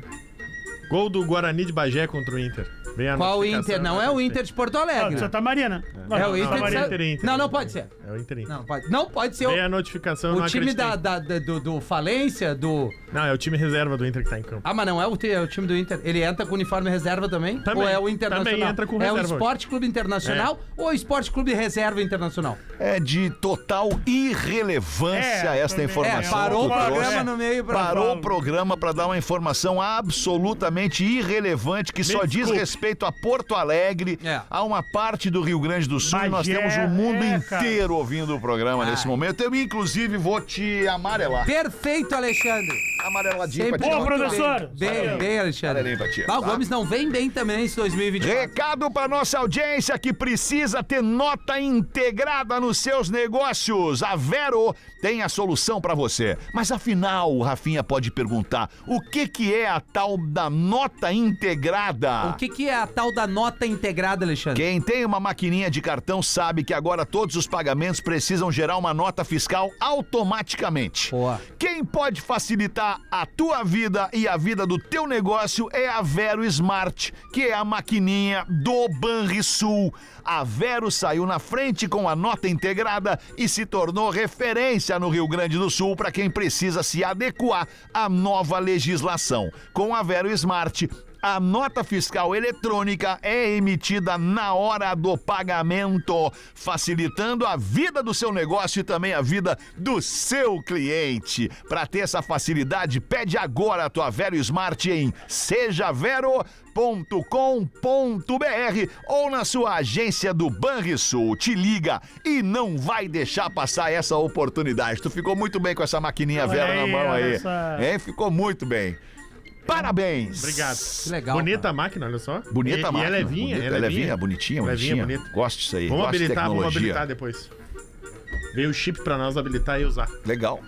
Gol do Guarani de Bagé contra o Inter. Vem a Qual notificação Inter? Não na é o frente. Inter de Porto Não, Alegre. de Santa Marina. Não, É não, o Santa Inter de Marina. Sa- Inter, Inter, Não, não Inter. pode ser. É o Inter. Inter. Não, pode, não pode ser Vem a o, notificação, eu o não time acreditei. da, da- da- do, do Falência, do... Não, é o time reserva do Inter que tá em campo. Ah, mas não é o, te- é o time do Inter. Ele entra com uniforme reserva também? Também, Ou é o Internacional? também entra com É o reserva. Esporte Clube Internacional ou o Esporte Clube Reserva Internacional? É de total irrelevância É, esta também. informação. É, parou que o tu programa trouxe. no meio pra Parou falar. o programa para dar uma informação absolutamente irrelevante que só diz desculpe. respeito a Porto Alegre, É. a uma parte do Rio Grande do Sul, e nós Bagé, temos o mundo é, cara. inteiro ouvindo o programa Ai. nesse momento. Eu, inclusive, vou te amarelar. Perfeito, Alexandre. Amareladinho pra Sempre ti. Boa, muito professor. Bem, bem, bem, Alexandre. Amarelinho pra ti, Ah, o tá? Gomes não vem bem também nesse dois mil e vinte e quatro. Recado para nossa audiência que precisa ter nota integrada nos seus negócios. A Vero tem a solução para você. Mas afinal, o Rafinha pode perguntar, o que que é a tal da nota integrada? O que, que é a tal da nota integrada, Alexandre? Quem tem uma maquininha de cartão sabe que agora todos os pagamentos precisam gerar uma nota fiscal automaticamente. Boa. Quem pode facilitar a tua vida e a vida do teu negócio é a Vero Smart, que é a maquininha do Banrisul. A Vero saiu na frente com a nota integrada e se tornou referência no Rio Grande do Sul para quem precisa se adequar à nova legislação. Com a Vero Smart, a nota fiscal eletrônica é emitida na hora do pagamento, facilitando a vida do seu negócio e também a vida do seu cliente. Para ter essa facilidade, pede agora a tua Vero Smart em seja vero ponto com ponto br ou na sua agência do Banrisul. Te liga e não vai deixar passar essa oportunidade. Tu ficou muito bem com essa maquininha Olha Vero na aí, mão olha aí. essa- Hein? Ficou muito bem. Parabéns! Obrigado. Que legal, Bonita cara. a máquina, olha só. Bonita e, a máquina. E é levinha, bonita, é é levinha. levinha, bonitinha, Levinha, bonitinha. bonita. Gosto disso aí. Vamos gosto de habilitar, vamos tecnologia. habilitar depois. Veio o chip pra nós habilitar e usar. Legal.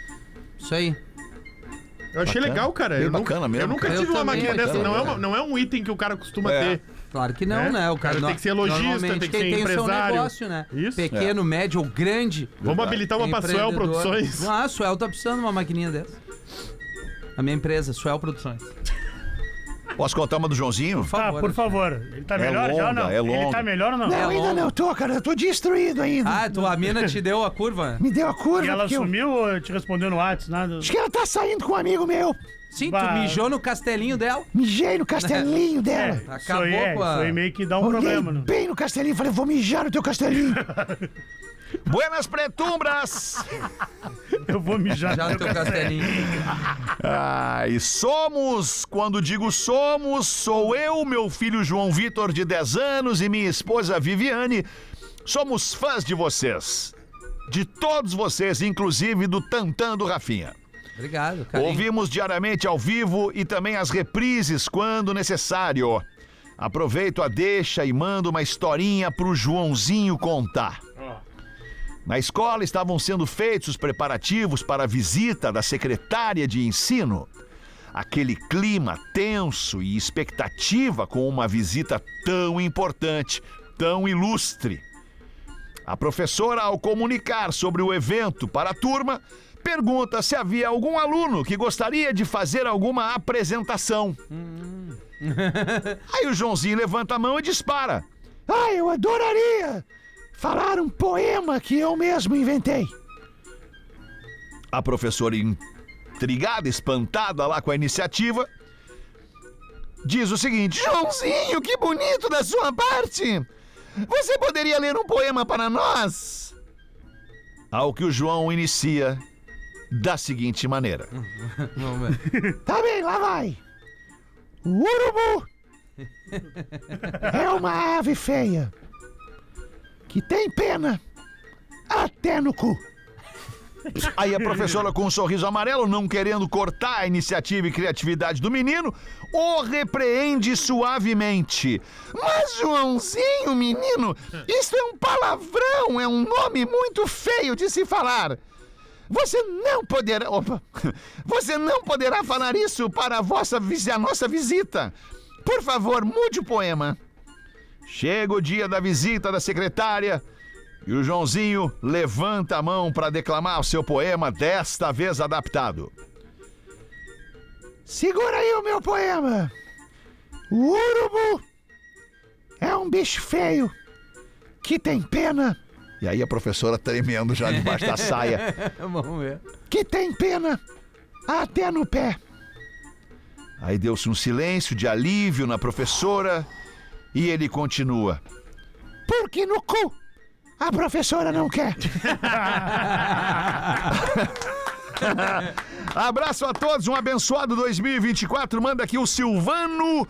Isso aí. Eu achei Bacana. legal, cara. Bem eu bacana nunca, mesmo, Eu nunca cara. tive Eu uma também, máquina dessa. bacana, Não é, uma- cara. não é um item que o cara costuma É. ter. Claro que não, É? né? O cara tem que ser lojista, normalmente tem que quem ser tem o seu empresário. negócio, né? Isso. Pequeno, médio ou grande. Vamos habilitar uma pra Suel empreendedor. Produções. Ah, a Suel tá precisando de uma maquininha dessa. A minha empresa, Suel Produções. Posso contar uma do Joãozinho? Por Tá, favor. por favor. Ele tá É melhor já ou longa, não? é Ele longa. tá melhor ou não? É longo. tô, cara. Eu tô destruído ainda. Ah, tua mina te deu a curva? Me deu a curva. E ela porque eu- sumiu ou te respondeu no WhatsApp? Nada. Acho que ela tá saindo com um amigo meu. Sim, tu Bah. mijou no castelinho dela. Mijei no castelinho dela. É, isso Acabou aí, é, com a- isso aí meio que dá um Olhei problema, né? bem no castelinho e falei, vou mijar no teu castelinho. Buenas Pretumbras! Eu vou mijar Já no no teu teu castelinho. Ah, e somos, quando digo somos, sou eu, meu filho João Vitor, de dez anos, e minha esposa Viviane. Somos fãs de vocês. De todos vocês, inclusive do Tantã do Rafinha. Obrigado, carinho. Ouvimos diariamente ao vivo e também as reprises quando necessário. Aproveito a deixa e mando uma historinha pro Joãozinho contar. Na escola estavam sendo feitos os preparativos para a visita da secretária de ensino. Aquele clima tenso e expectativa com uma visita tão importante, tão ilustre. A professora, ao comunicar sobre o evento para a turma, pergunta se havia algum aluno que gostaria de fazer alguma apresentação. Aí o Joãozinho levanta a mão e dispara. Ah, eu adoraria falar um poema que eu mesmo inventei. A professora, intrigada, espantada lá com a iniciativa, diz o seguinte: Joãozinho, que bonito da sua parte. você poderia ler um poema para nós? Ao que o João inicia da seguinte maneira. Vamos ver. Tá bem, lá vai. O urubu é uma ave feia que tem pena até no cu. Aí a professora, com um sorriso amarelo, não querendo cortar a iniciativa e criatividade do menino, o repreende suavemente. Mas, Joãozinho, menino, isso é um palavrão, é um nome muito feio de se falar. Você não poderá... Opa! Você não poderá falar isso para a, vossa, a nossa visita. Por favor, mude o poema. Chega o dia da visita da secretária e o Joãozinho levanta a mão para declamar o seu poema, desta vez adaptado. Segura aí o meu poema. O urubu é um bicho feio que tem pena. E aí a professora tremendo já debaixo da saia. Vamos ver. Que tem pena até no pé. Aí deu-se um silêncio de alívio na professora e ele continua. Porque no cu a professora não quer. Abraço a todos, um abençoado dois mil e vinte e quatro. Manda aqui o Silvano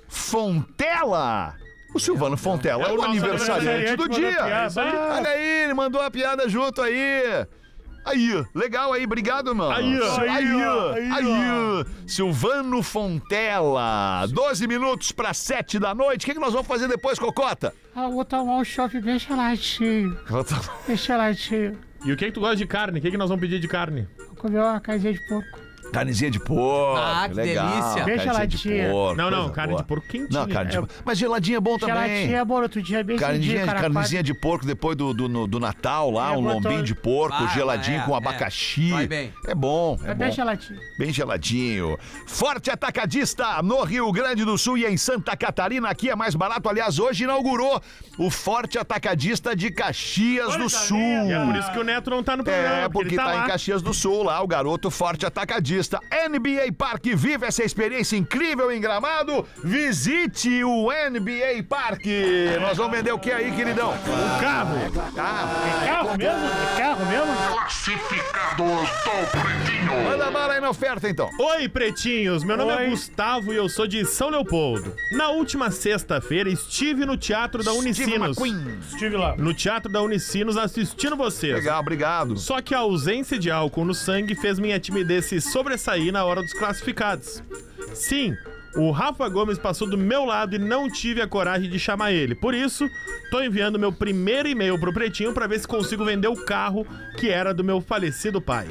Fontela. O Silvano Fontela é, é o aniversariante do dia. Olha aí, ele mandou a piada junto aí. Aí, legal aí, obrigado, mano. Aí, aí, aí, aí. Silvano Fontela, doze minutos para sete da noite. O que, que nós vamos fazer depois, Cocota? Ah, vou tomar um chopp bem geladinho. Bem geladinho. E o que, que tu gosta de carne? O que, que nós vamos pedir de carne? Vou comer uma casinha de porco. Carnezinha de porco. Ah, que legal. delícia. Bem geladinha. De porco, não, não, coisa carne boa. de porco quentinha. Não, carne de É, porco. Mas geladinha é bom também. Geladinha é bom, outro dia bem Carnezinha, cedinho, carnezinha de porco depois do, do, do, do Natal lá, É, um botou- lombinho de porco, Ah, geladinho é, com é. abacaxi. Vai bem. É bom, é, É bom. bem geladinho. Bem geladinho. Forte Atacadista no Rio Grande do Sul e em Santa Catarina. Aqui é mais barato. Aliás, hoje inaugurou o Forte Atacadista de Caxias do Sul. E é por isso que o Neto não tá no programa. É, porque ele tá, tá lá. em Caxias do Sul, lá, o garoto Forte Atacadista. N B A Park, vive essa experiência incrível em Gramado. Visite o N B A Park. Nós vamos vender o que aí, queridão? O carro. Carro. Carro mesmo? É carro mesmo? Classificados do Pretinho. Manda bala aí na oferta, então. Oi, pretinhos, meu nome Oi. é Gustavo e eu sou de São Leopoldo. Na última sexta-feira estive no Teatro da Steve Unicinos. McQueen. Estive lá. No Teatro da Unicinos assistindo vocês. Legal, obrigado. Só que a ausência de álcool no sangue fez minha timidez se sobressair na hora dos classificados. Sim, o Rafa Gomes passou do meu lado e não tive a coragem de chamar ele. Por isso, tô enviando meu primeiro e-mail pro Pretinho pra ver se consigo vender o carro que era do meu falecido pai.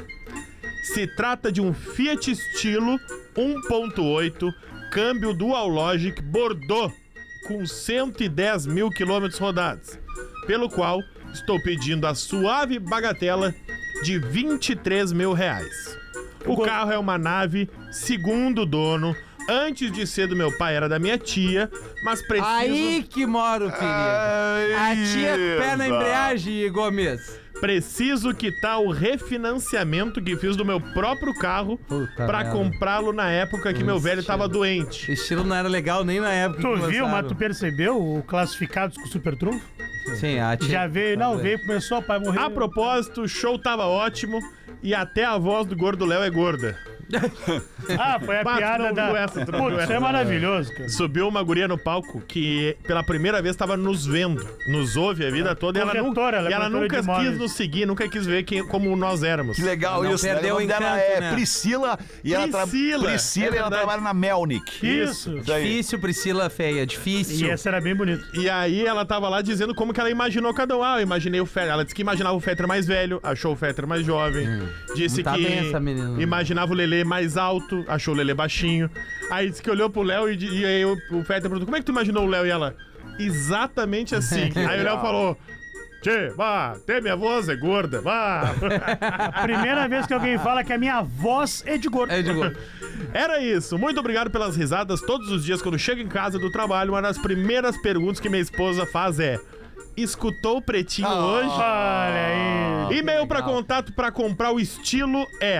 Se trata de um Fiat Stilo um ponto oito, câmbio Dual Logic Bordeaux, com cento e dez mil quilômetros rodados, pelo qual estou pedindo a suave bagatela de vinte e três mil reais. O carro é uma nave, segundo o dono, antes de ser do meu pai era da minha tia, mas preciso... Aí que mora o perigo. A tia pé na embreagem, Gomes. Preciso quitar o refinanciamento que fiz do meu próprio carro Puta pra merda. comprá-lo na época que meu velho tava doente. O estilo não era legal nem na época Tu que viu, lançaram. mas tu percebeu o classificados com o Super Trunfo? Sim, a tia... Já veio, não, veio, começou, pai morreu. A propósito, o show tava ótimo e até a voz do Gordo Léo é gorda. Ah, foi a Bah, tu piada não da... viu essa, tu não Putz, viu isso é essa. maravilhoso, cara. Subiu uma guria no palco que pela primeira vez tava nos vendo, nos ouve a vida toda e ela, nunca, Corretora, ela é e ela corretora nunca de imóveis. quis nos seguir, nunca quis ver quem, como nós éramos. Que legal Não isso, né? perdeu O nome o dela encanto, é né? Priscila e ela, tra... Priscila, Priscila, é e ela verdade. trabalha na Melnick. Isso. Isso aí. Difícil, Priscila feia, E difícil. essa era bem bonita. E aí ela tava lá dizendo como que ela imaginou cada um. Ah, eu imaginei o Fetter. Ela disse que imaginava o Fetter mais velho, achou o Fetter mais jovem. Disse Não tá que bem essa menina. imaginava o Lelê mais alto, achou o Lelê baixinho. Aí disse que olhou pro Léo e, di- e aí o, o Fetter perguntou, como é que tu imaginou o Léo? E ela, exatamente assim. Aí o Léo falou, tchê, bah, até minha voz é gorda, bah. A primeira vez que alguém fala que a minha voz é de gordo. É, digo, Era isso. Muito obrigado pelas risadas todos os dias quando chego em casa do trabalho. Uma das primeiras perguntas que minha esposa faz é, escutou o Pretinho hoje? Olha aí. E-mail pra legal. contato pra comprar o estilo é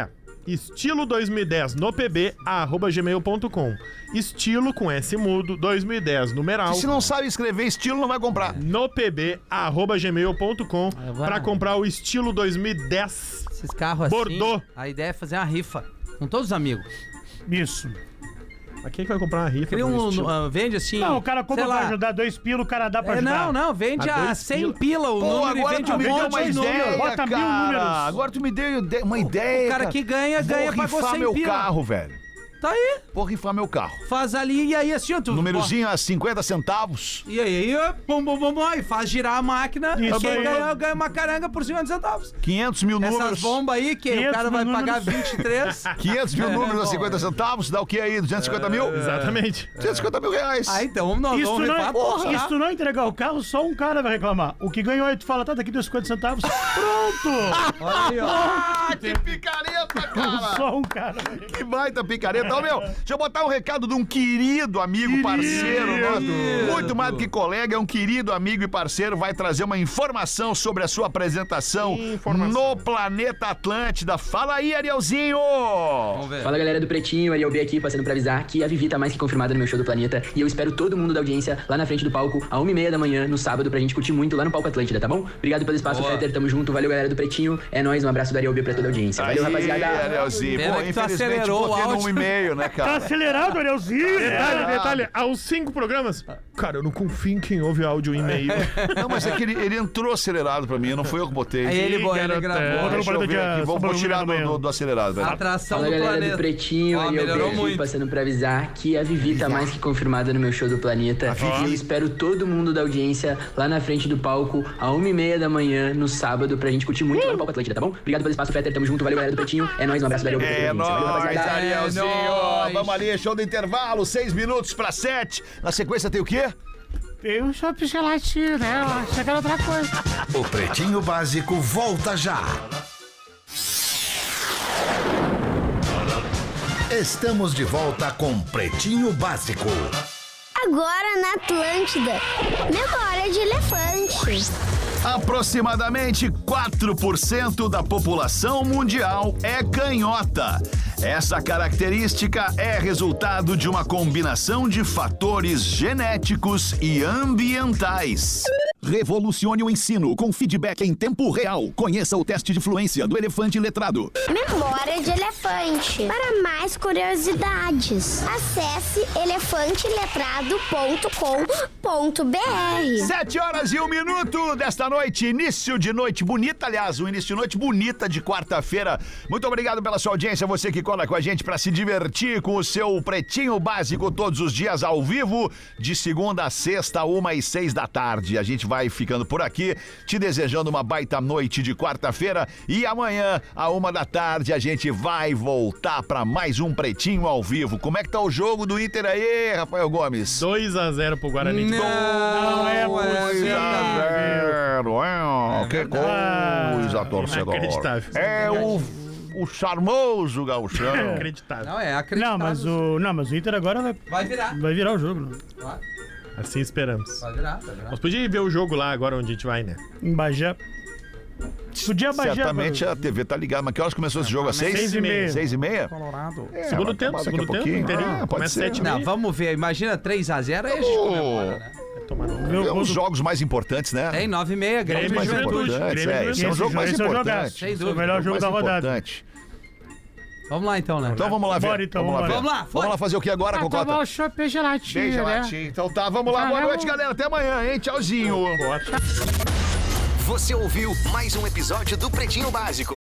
estilo dois mil e dez no pb, arroba gmail ponto com. Estilo com S mudo, dois mil e dez numeral. Se não sabe escrever estilo, não vai comprar. No pb, arroba gmail ponto com, pra comprar o estilo dois mil e dez. Esses carros assim, Bordeaux. a ideia é fazer uma rifa com todos os amigos. Isso. Mas quem que vai comprar uma rifa? Cria do um, estilo? uh, vende assim. Não, o cara compra sei pra lá. ajudar dois pila, o cara dá pra É, ajudar. não, não, vende A a dois cem pila. pila o Pô, número e agora vende tu um me deu monte uma de número. ideia, Bota mil cara. números. Agora tu me deu ide- uma ideia, O cara que ganha, ganha, Vou pagou rifar cem meu pila. carro, velho. Tá aí. Vou rifar meu carro. Faz ali e aí assim, ó, tu... Númerozinho a cinquenta centavos. E aí, ó, bum, bum, bum, bum, e faz girar a máquina. Isso E quem aí. ganha, ganha uma caranga por cinquenta centavos. quinhentos mil Essas números. bombas aí que o quinhentos cara vai mil pagar números. vinte e três. quinhentos mil É, números a bom, cinquenta é. centavos. Dá o que aí? duzentos e cinquenta mil? Exatamente. duzentos e cinquenta mil reais. Ah, então nós Isso vamos tu, rifar não, todos, se tá? tu não entregar o carro, só um cara vai reclamar. O que ganhou aí, tu fala, tá, daqui deu cinquenta centavos. Pronto! Olha aí, ó. Ah, que picareta, cara. Só um cara. Que baita picareta. Ô, meu, deixa eu botar um recado de um querido amigo, parceiro nosso. Muito mais do que colega, é um querido amigo e parceiro. Vai trazer uma informação sobre a sua apresentação Informação. no Planeta Atlântida. Fala aí, Arielzinho. Vamos ver. Fala galera do Pretinho, Ariel B aqui, passando pra avisar que a Vivi tá mais que confirmada no meu show do Planeta e eu espero todo mundo da audiência lá na frente do palco, a uma e meia da manhã, no sábado, pra gente curtir muito lá no Palco Atlântida, tá bom? Obrigado pelo espaço, Boa. Fetter, tamo junto, valeu galera do Pretinho, é nóis, um abraço do Ariel B pra toda a audiência. Valeu, Aí, rapaziada! Arielzinho. Pena Pô, que tu infelizmente acelerou botei o no áudio. um e meio, né, Tá cara? acelerado, Arielzinho. Detalhe, detalhe, aos cinco programas. Cara, eu não confio em quem ouve áudio e e-mail. Não, mas é que ele, ele entrou acelerado pra mim, não foi eu que botei. Aí ele, bo- ele garotão. gravou. Deixa eu ver aqui, vou, vou tirar do, do, do acelerado, velho. Atração Fala do galera planeta. do Pretinho, Ó, Ariel B melhorou aqui, muito. passando pra avisar que a Vivi tá mais que confirmada no meu show do Planeta e eu espero todo mundo da audiência lá na frente do palco, a uma e meia da manhã, no sábado, pra gente curtir muito lá no Palco Atlântida, tá bom? Obrigado pelo espaço, Fetter, tamo junto, valeu galera do Pretinho, é nóis, um abraço do Ariel B pra toda a É audiência. Valeu, nóis, rapaziada. Arielzinho. É nóis. Vamos ali, show do intervalo, seis minutos pra sete. Na sequência tem o quê? Tem um chopp gelatina, né? Eu achei que era outra coisa. O Pretinho Básico volta já. Estamos de volta com Pretinho Básico. Agora na Atlântida, memória de elefante. Aproximadamente quatro por cento da população mundial é canhota. Essa característica é resultado de uma combinação de fatores genéticos e ambientais. Revolucione o ensino com feedback em tempo real. Conheça o teste de fluência do Elefante Letrado. Memória de elefante. Para mais curiosidades, acesse elefante letrado ponto com ponto b r. Sete horas e um minuto desta noite, início de noite bonita, aliás, um início de noite bonita de quarta-feira. Muito obrigado pela sua audiência, você que cola com a gente para se divertir com o seu Pretinho Básico todos os dias ao vivo, de segunda a sexta, uma e seis da tarde. A gente vai ficando por aqui, te desejando uma baita noite de quarta-feira e amanhã, a uma da tarde, a gente vai voltar para mais um Pretinho ao vivo. Como é que tá o jogo do Inter aí, Rafael Gomes? dois a zero pro Guarani. Não, Não é dois a zero, é, que coisa, torcedor. Inacreditável. É o, o charmoso gauchão. Inacreditável. Não, é acreditável. Não, mas o, não, mas o Inter agora vai, Vai virar. vai virar o jogo, né? Vai, Assim esperamos. vai virar, vai virar. Nós podíamos ir ver o jogo lá agora onde a gente vai, né? Em Bagé. Podia Bagé. Certamente a T V tá ligada, mas que horas começou esse jogo? Às seis? Seis e meia. Seis e meia? Colorado. É, Segundo vai tempo, acabar segundo daqui a tempo, pouquinho. inteirinho. Ah, pode Começa ser. sete e Não, meia. vamos ver. Imagina três a zero, aí a gente Oh. comemora, né? Vai tomar no- Meu É gol os do- jogos mais importantes, né? Tem nove e meia, Grêmio Grêmio e e Juventude. Juventude. Importantes, Grêmio e é, esse é o Esse jogo mais esse é o importante. jogaço. Sem Esse é o dúvida. melhor jogo mais da rodada. importante. Vamos lá então, né? Então vamos lá ver. Bora, então, vamos lá ver. vamos lá, foi. Vamos lá fazer o que agora, Ah, tomar Cocota? o chopp gelatina, Beijo, né? latinha. Então tá, vamos lá. Boa Valeu. noite, galera. Até amanhã, hein? Tchauzinho. Você ouviu mais um episódio do Pretinho Básico.